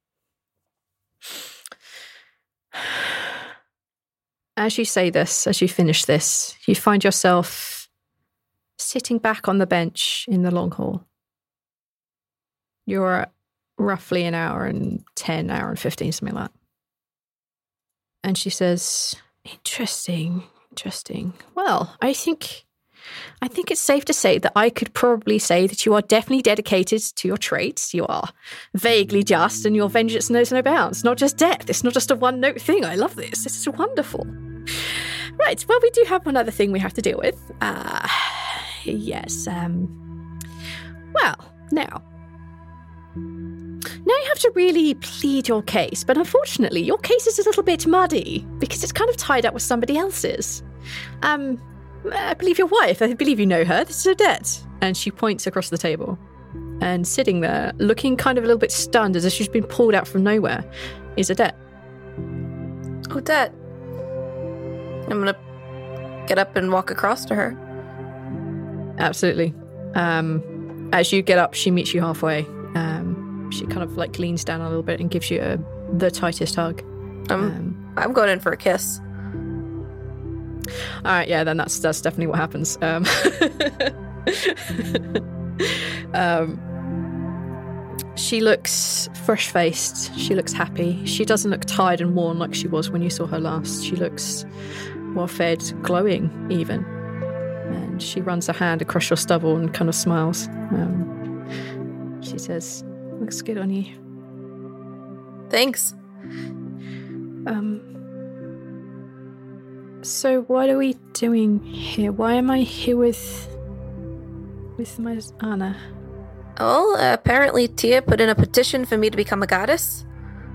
As you say this, as you finish this, you find yourself sitting back on the bench in the long hall. You're roughly an hour and ten, hour and fifteen, something like that. And she says, interesting, interesting. Well, I think I think it's safe to say that I could probably say that you are definitely dedicated to your traits. You are vaguely just, and your vengeance knows no bounds. Not just death. It's not just a one-note thing. I love this. This is wonderful. Right, well, we do have one other thing we have to deal with. Uh, yes, um... Well, now... Now you have to really plead your case, but unfortunately, your case is a little bit muddy, because it's kind of tied up with somebody else's. Um... I believe your wife. I believe you know her. This is Odette. And she points across the table. And sitting there, looking kind of a little bit stunned as if she's been pulled out from nowhere, is Odette. Odette. I'm going to get up and walk across to her. Absolutely. Um, as you get up, she meets you halfway. Um, she kind of like leans down a little bit and gives you a, the tightest hug. Um, um, I'm going in for a kiss. All right, yeah, then that's that's definitely what happens. Um, um, she looks fresh-faced. She looks happy. She doesn't look tired and worn like she was when you saw her last. She looks well-fed, glowing even. And she runs her hand across your stubble and kind of smiles. Um, she says, "Looks good on you." Thanks. Um. So what are we doing here? Why am I here with with my Anna? Well, uh, apparently Tia put in a petition for me to become a goddess.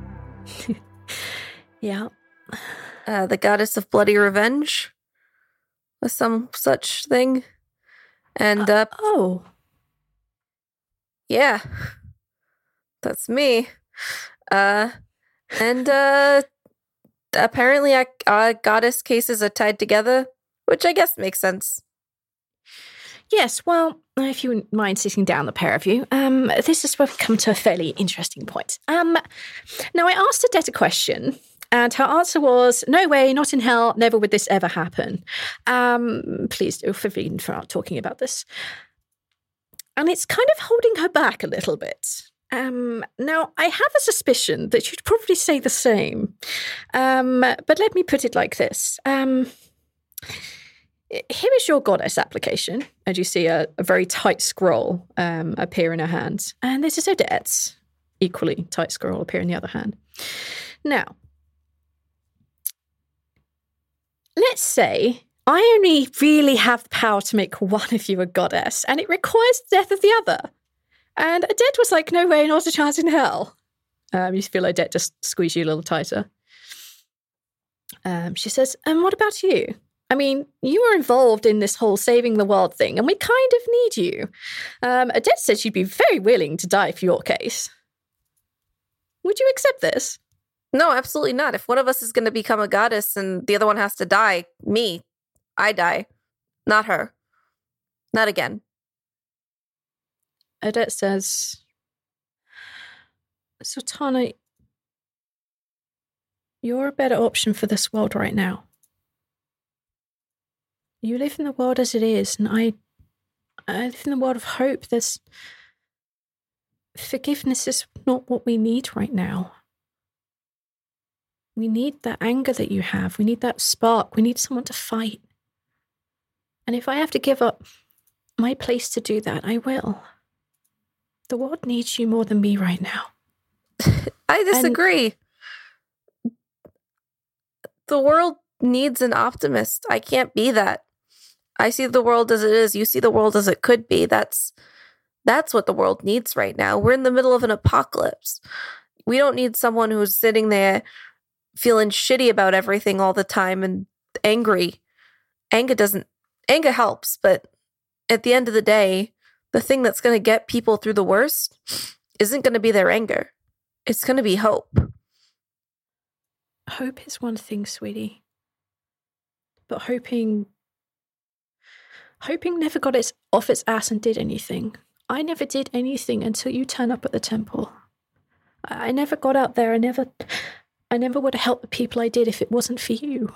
Yeah. Uh, the goddess of bloody revenge. Or some such thing. And, uh... uh oh. Yeah. That's me. Uh... And, uh... Apparently, our, our goddess cases are tied together, which I guess makes sense. Yes, well, if you wouldn't mind sitting down, the pair of you, um, this is where we come to a fairly interesting point. Um, now, I asked Odette a question, and her answer was, no way, not in hell, never would this ever happen. Um, please do forgive me for talking about this. And it's kind of holding her back a little bit. Um, now, I have a suspicion that you'd probably say the same. Um, but let me put it like this. Um, here is your goddess application. And you see a, a very tight scroll um, appear in her hand. And this is Odette's equally tight scroll appear in the other hand. Now, let's say I only really have the power to make one of you a goddess, and it requires the death of the other. And Odette was like, no way, not a chance in hell. Um, you feel Odette just squeeze you a little tighter. Um, she says, and what about you? I mean, you were involved in this whole saving the world thing, and we kind of need you. Um, Odette said she'd be very willing to die for your case. Would you accept this? No, absolutely not. If one of us is going to become a goddess and the other one has to die, me, I die. Not her. Not again. Odette says, Sultana, you're a better option for this world right now. You live in the world as it is, and I, I live in the world of hope. There's forgiveness is not what we need right now. we need that anger that you have. We need that spark. We need someone to fight. And if I have to give up my place to do that, I will. The world needs you more than me right now. I disagree. And the world needs an optimist. I can't be that. I see the world as it is. You see the world as it could be. That's that's what the world needs right now. We're in the middle of an apocalypse. We don't need someone who's sitting there feeling shitty about everything all the time and angry. Anger doesn't anger helps, but at the end of the day, the thing that's going to get people through the worst isn't going to be their anger. It's going to be hope. Hope is one thing, sweetie. But hoping... Hoping never got its off its ass and did anything. I never did anything until you turn up at the temple. I never got out there. I never... I never would have helped the people I did if it wasn't for you.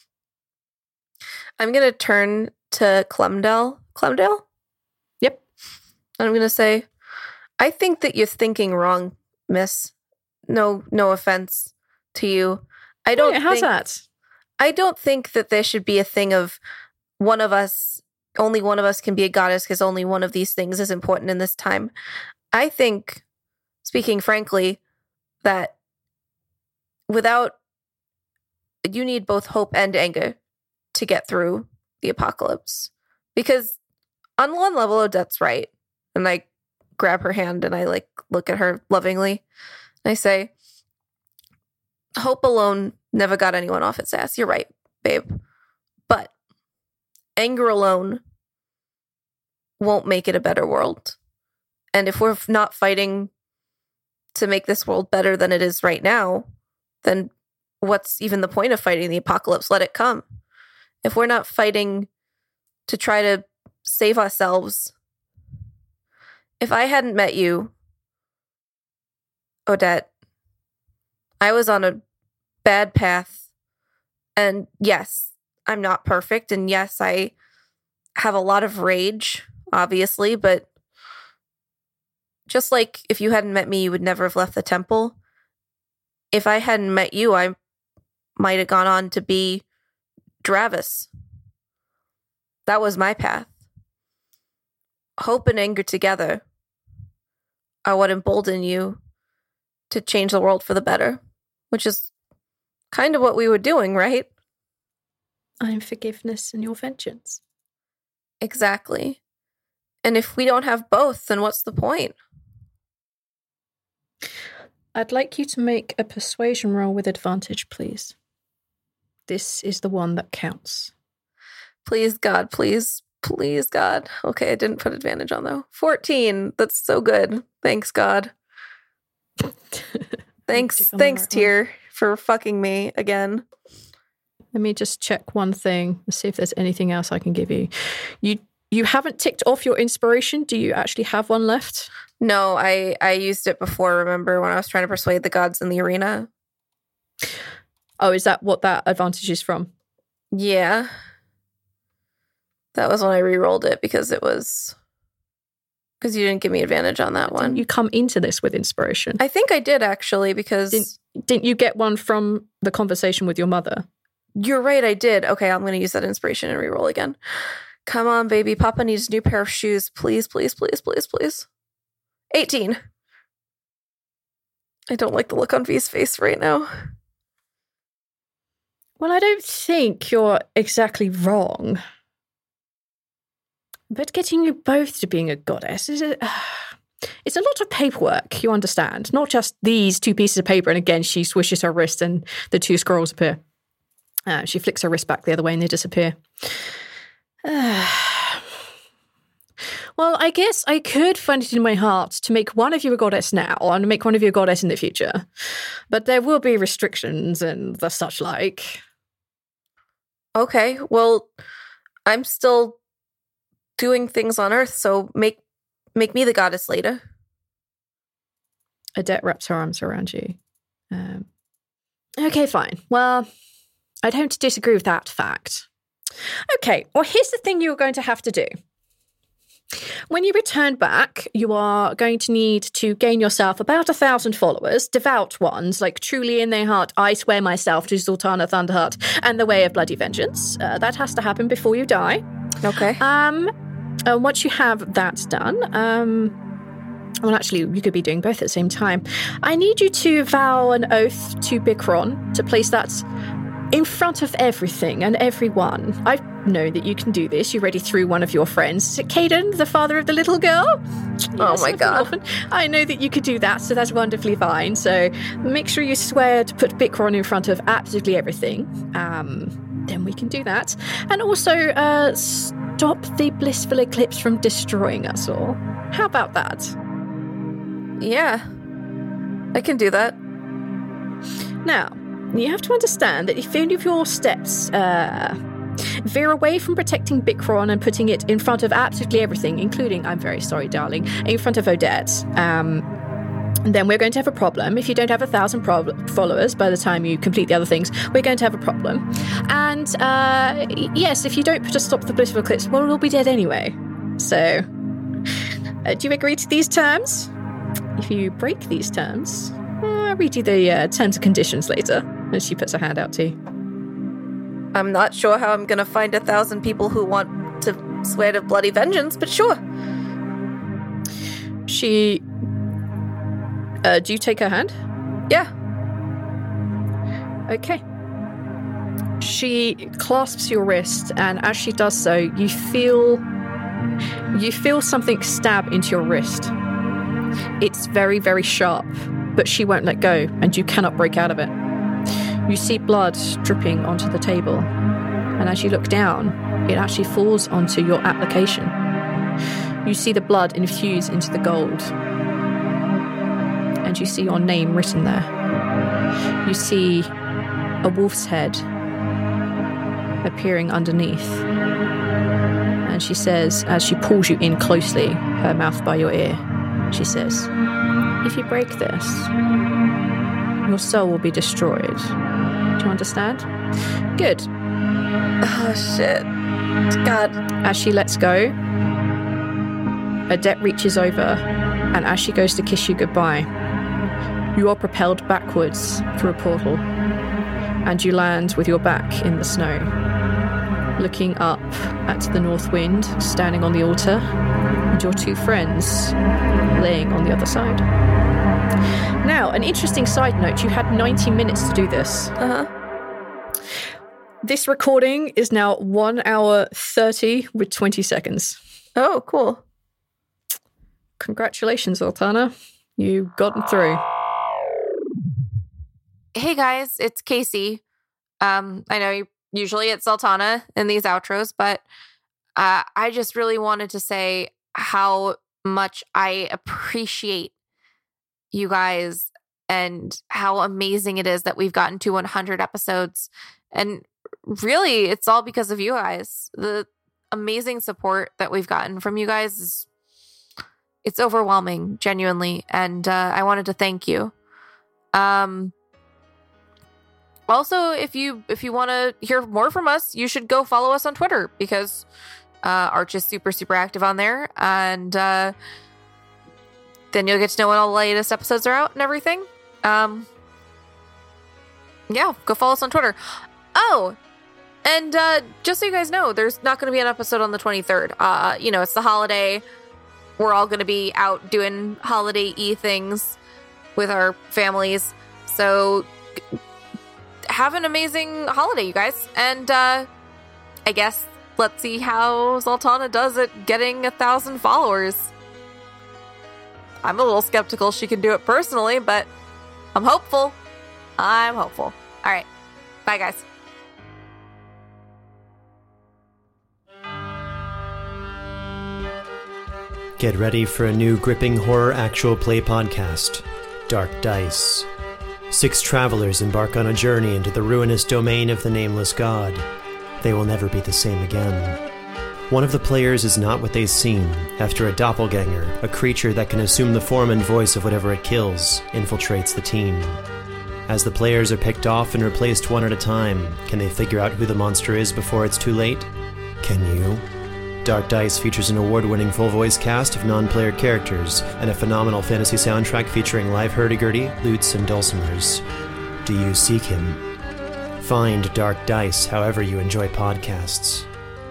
I'm going to turn to Clemdell. Clemdell? Yep. I'm going to say, I think that you're thinking wrong, miss. No, no offense to you. I don't Wait, how's think, that? I don't think that there should be a thing of one of us, only one of us can be a goddess because only one of these things is important in this time. I think, speaking frankly, that without, you need both hope and anger to get through the apocalypse. Because on one level, Odette's right. And I grab her hand and I like look at her lovingly. And I say, hope alone never got anyone off its ass. You're right, babe. But anger alone won't make it a better world. And if we're not fighting to make this world better than it is right now, then what's even the point of fighting the apocalypse? Let it come. If we're not fighting to try to save ourselves, if I hadn't met you, Odette, I was on a bad path. And yes, I'm not perfect. And yes, I have a lot of rage, obviously. But just like if you hadn't met me, you would never have left the temple. If I hadn't met you, I might have gone on to be Dravis. That was my path. Hope and anger together are what embolden you to change the world for the better, which is kind of what we were doing, right? I'm forgiveness and your vengeance. Exactly. And if we don't have both, then what's the point? I'd like you to make a persuasion roll with advantage, please. This is the one that counts. Please, God, please, please, God. Okay, I didn't put advantage on, though. fourteen. That's so good. Thanks, God. Thanks, thanks, right Tyr, for fucking me again. Let me just check one thing. Let's see if there's anything else I can give you. You you haven't ticked off your inspiration. Do you actually have one left? No, I, I used it before, remember, when I was trying to persuade the gods in the arena. Oh, is that what that advantage is from? Yeah. That was when I re-rolled it because it was... Because you didn't give me advantage on that one. Didn't you come into this with inspiration? I think I did, actually, because... Didn't, didn't you get one from the conversation with your mother? You're right, I did. Okay, I'm going to use that inspiration and re-roll again. Come on, baby. Papa needs a new pair of shoes. Please, please, please, please, please. eighteen. I don't like the look on V's face right now. Well, I don't think you're exactly wrong. But getting you both to being a goddess is a, uh, it's a lot of paperwork, you understand. Not just these two pieces of paper. And again, she swishes her wrist and the two scrolls appear. Uh, she flicks her wrist back the other way and they disappear. Uh, well, I guess I could find it in my heart to make one of you a goddess now and make one of you a goddess in the future. But there will be restrictions and the such like. Okay, well, I'm still doing things on Earth, so make make me the goddess later. Odette wraps her arms around you. Um, okay, fine. Well, I don't disagree with that fact. Okay, well, here's the thing you're going to have to do. When you return back, you are going to need to gain yourself about a thousand followers, devout ones, like truly in their heart, I swear myself to Sultana Thunderheart and the way of bloody vengeance. Uh, that has to happen before you die. Okay. Um, uh, once you have that done, um, well, actually, you could be doing both at the same time. I need you to vow an oath to Bikron to place that in front of everything and everyone. I know that you can do this. You already threw one of your friends, Caden, the father of the little girl. Oh Yes, my god. often. I know that you could do that, so that's wonderfully fine. So make sure you swear to put Bikron in front of absolutely everything. Um, then we can do that. And also uh, stop the blissful eclipse from destroying us all. How about that? Yeah. I can do that. Now, you have to understand that if any of your steps uh, veer away from protecting Bikron and putting it in front of absolutely everything, including, I'm very sorry, darling, in front of Odette, um, then we're going to have a problem. If you don't have a thousand prob- followers by the time you complete the other things, we're going to have a problem. And uh, yes, if you don't put a stop to the blissful eclipse, well, we'll be dead anyway. So, uh, do you agree to these terms? If you break these terms, uh, I'll read you the uh, terms and conditions later. And she puts her hand out to you. I'm not sure how I'm gonna find a thousand people who want to swear to bloody vengeance, but sure. She... Uh, do you take her hand? Yeah. Okay. She clasps your wrist, and as she does so, you feel... You feel something stab into your wrist. It's very, very sharp, but she won't let go, and you cannot break out of it. You see blood dripping onto the table, and as you look down, it actually falls onto your application. You see the blood infuse into the gold, and you see your name written there. You see a wolf's head appearing underneath, and she says, as she pulls you in closely, her mouth by your ear, she says, "If you break this, your soul will be destroyed. Do you understand?" Good. Oh, shit. God. As she lets go, Odette reaches over, and as she goes to kiss you goodbye, you are propelled backwards through a portal, and you land with your back in the snow, looking up at the north wind, standing on the altar, and your two friends laying on the other side. Now, an interesting side note, you had ninety minutes to do this. Uh-huh. This recording is now one hour thirty with twenty seconds. Oh, cool. Congratulations, Altana. You've gotten through. Hey guys, it's Casey. Um, I know you, usually it's Sultana in these outros, but uh, I just really wanted to say how much I appreciate you guys and how amazing it is that we've gotten to one hundred episodes. And really, it's all because of you guys. The amazing support that we've gotten from you guys is it's overwhelming, genuinely. And uh, I wanted to thank you. Um, also, if you if you want to hear more from us, you should go follow us on Twitter because uh, Arch is super, super active on there. And uh, then you'll get to know when all the latest episodes are out and everything. Um, yeah, go follow us on Twitter. Oh, and uh, just so you guys know, there's not going to be an episode on the twenty-third. Uh, you know, it's the holiday. We're all going to be out doing holiday-y things with our families. So have an amazing holiday, you guys. And uh, I guess let's see how Sultana does at getting a thousand followers. I'm a little skeptical she can do it personally, but I'm hopeful. I'm hopeful. All right. Bye, guys. Get ready for a new gripping horror actual play podcast, Dark Dice. Six travelers embark on a journey into the ruinous domain of the Nameless God. They will never be the same again. One of the players is not what they seem after a doppelganger, a creature that can assume the form and voice of whatever it kills, infiltrates the team. As the players are picked off and replaced one at a time, can they figure out who the monster is before it's too late? Can you? Dark Dice features an award-winning full-voice cast of non-player characters and a phenomenal fantasy soundtrack featuring live hurdy-gurdy, lutes, and dulcimers. Do you seek him? Find Dark Dice however you enjoy podcasts.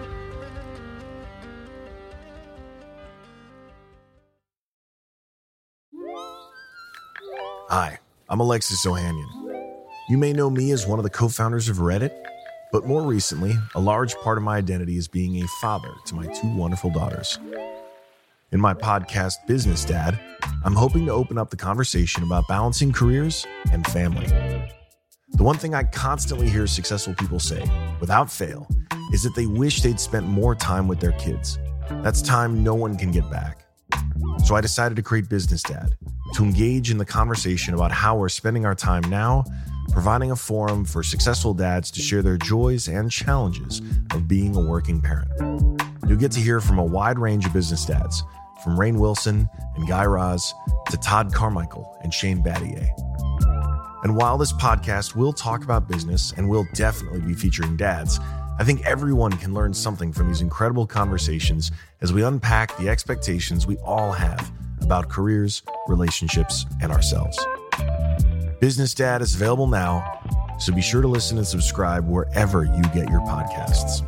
Hi, I'm Alexis Ohanian. You may know me as one of the co-founders of Reddit, but more recently, a large part of my identity is being a father to my two wonderful daughters. In my podcast, Business Dad, I'm hoping to open up the conversation about balancing careers and family. The one thing I constantly hear successful people say, without fail, is that they wish they'd spent more time with their kids. That's time no one can get back. So I decided to create Business Dad, to engage in the conversation about how we're spending our time now, providing a forum for successful dads to share their joys and challenges of being a working parent. You'll get to hear from a wide range of business dads, from Rainn Wilson and Guy Raz to Todd Carmichael and Shane Battier. And while this podcast will talk about business and will definitely be featuring dads, I think everyone can learn something from these incredible conversations as we unpack the expectations we all have about careers, relationships, and ourselves. Business Dad is available now, so be sure to listen and subscribe wherever you get your podcasts.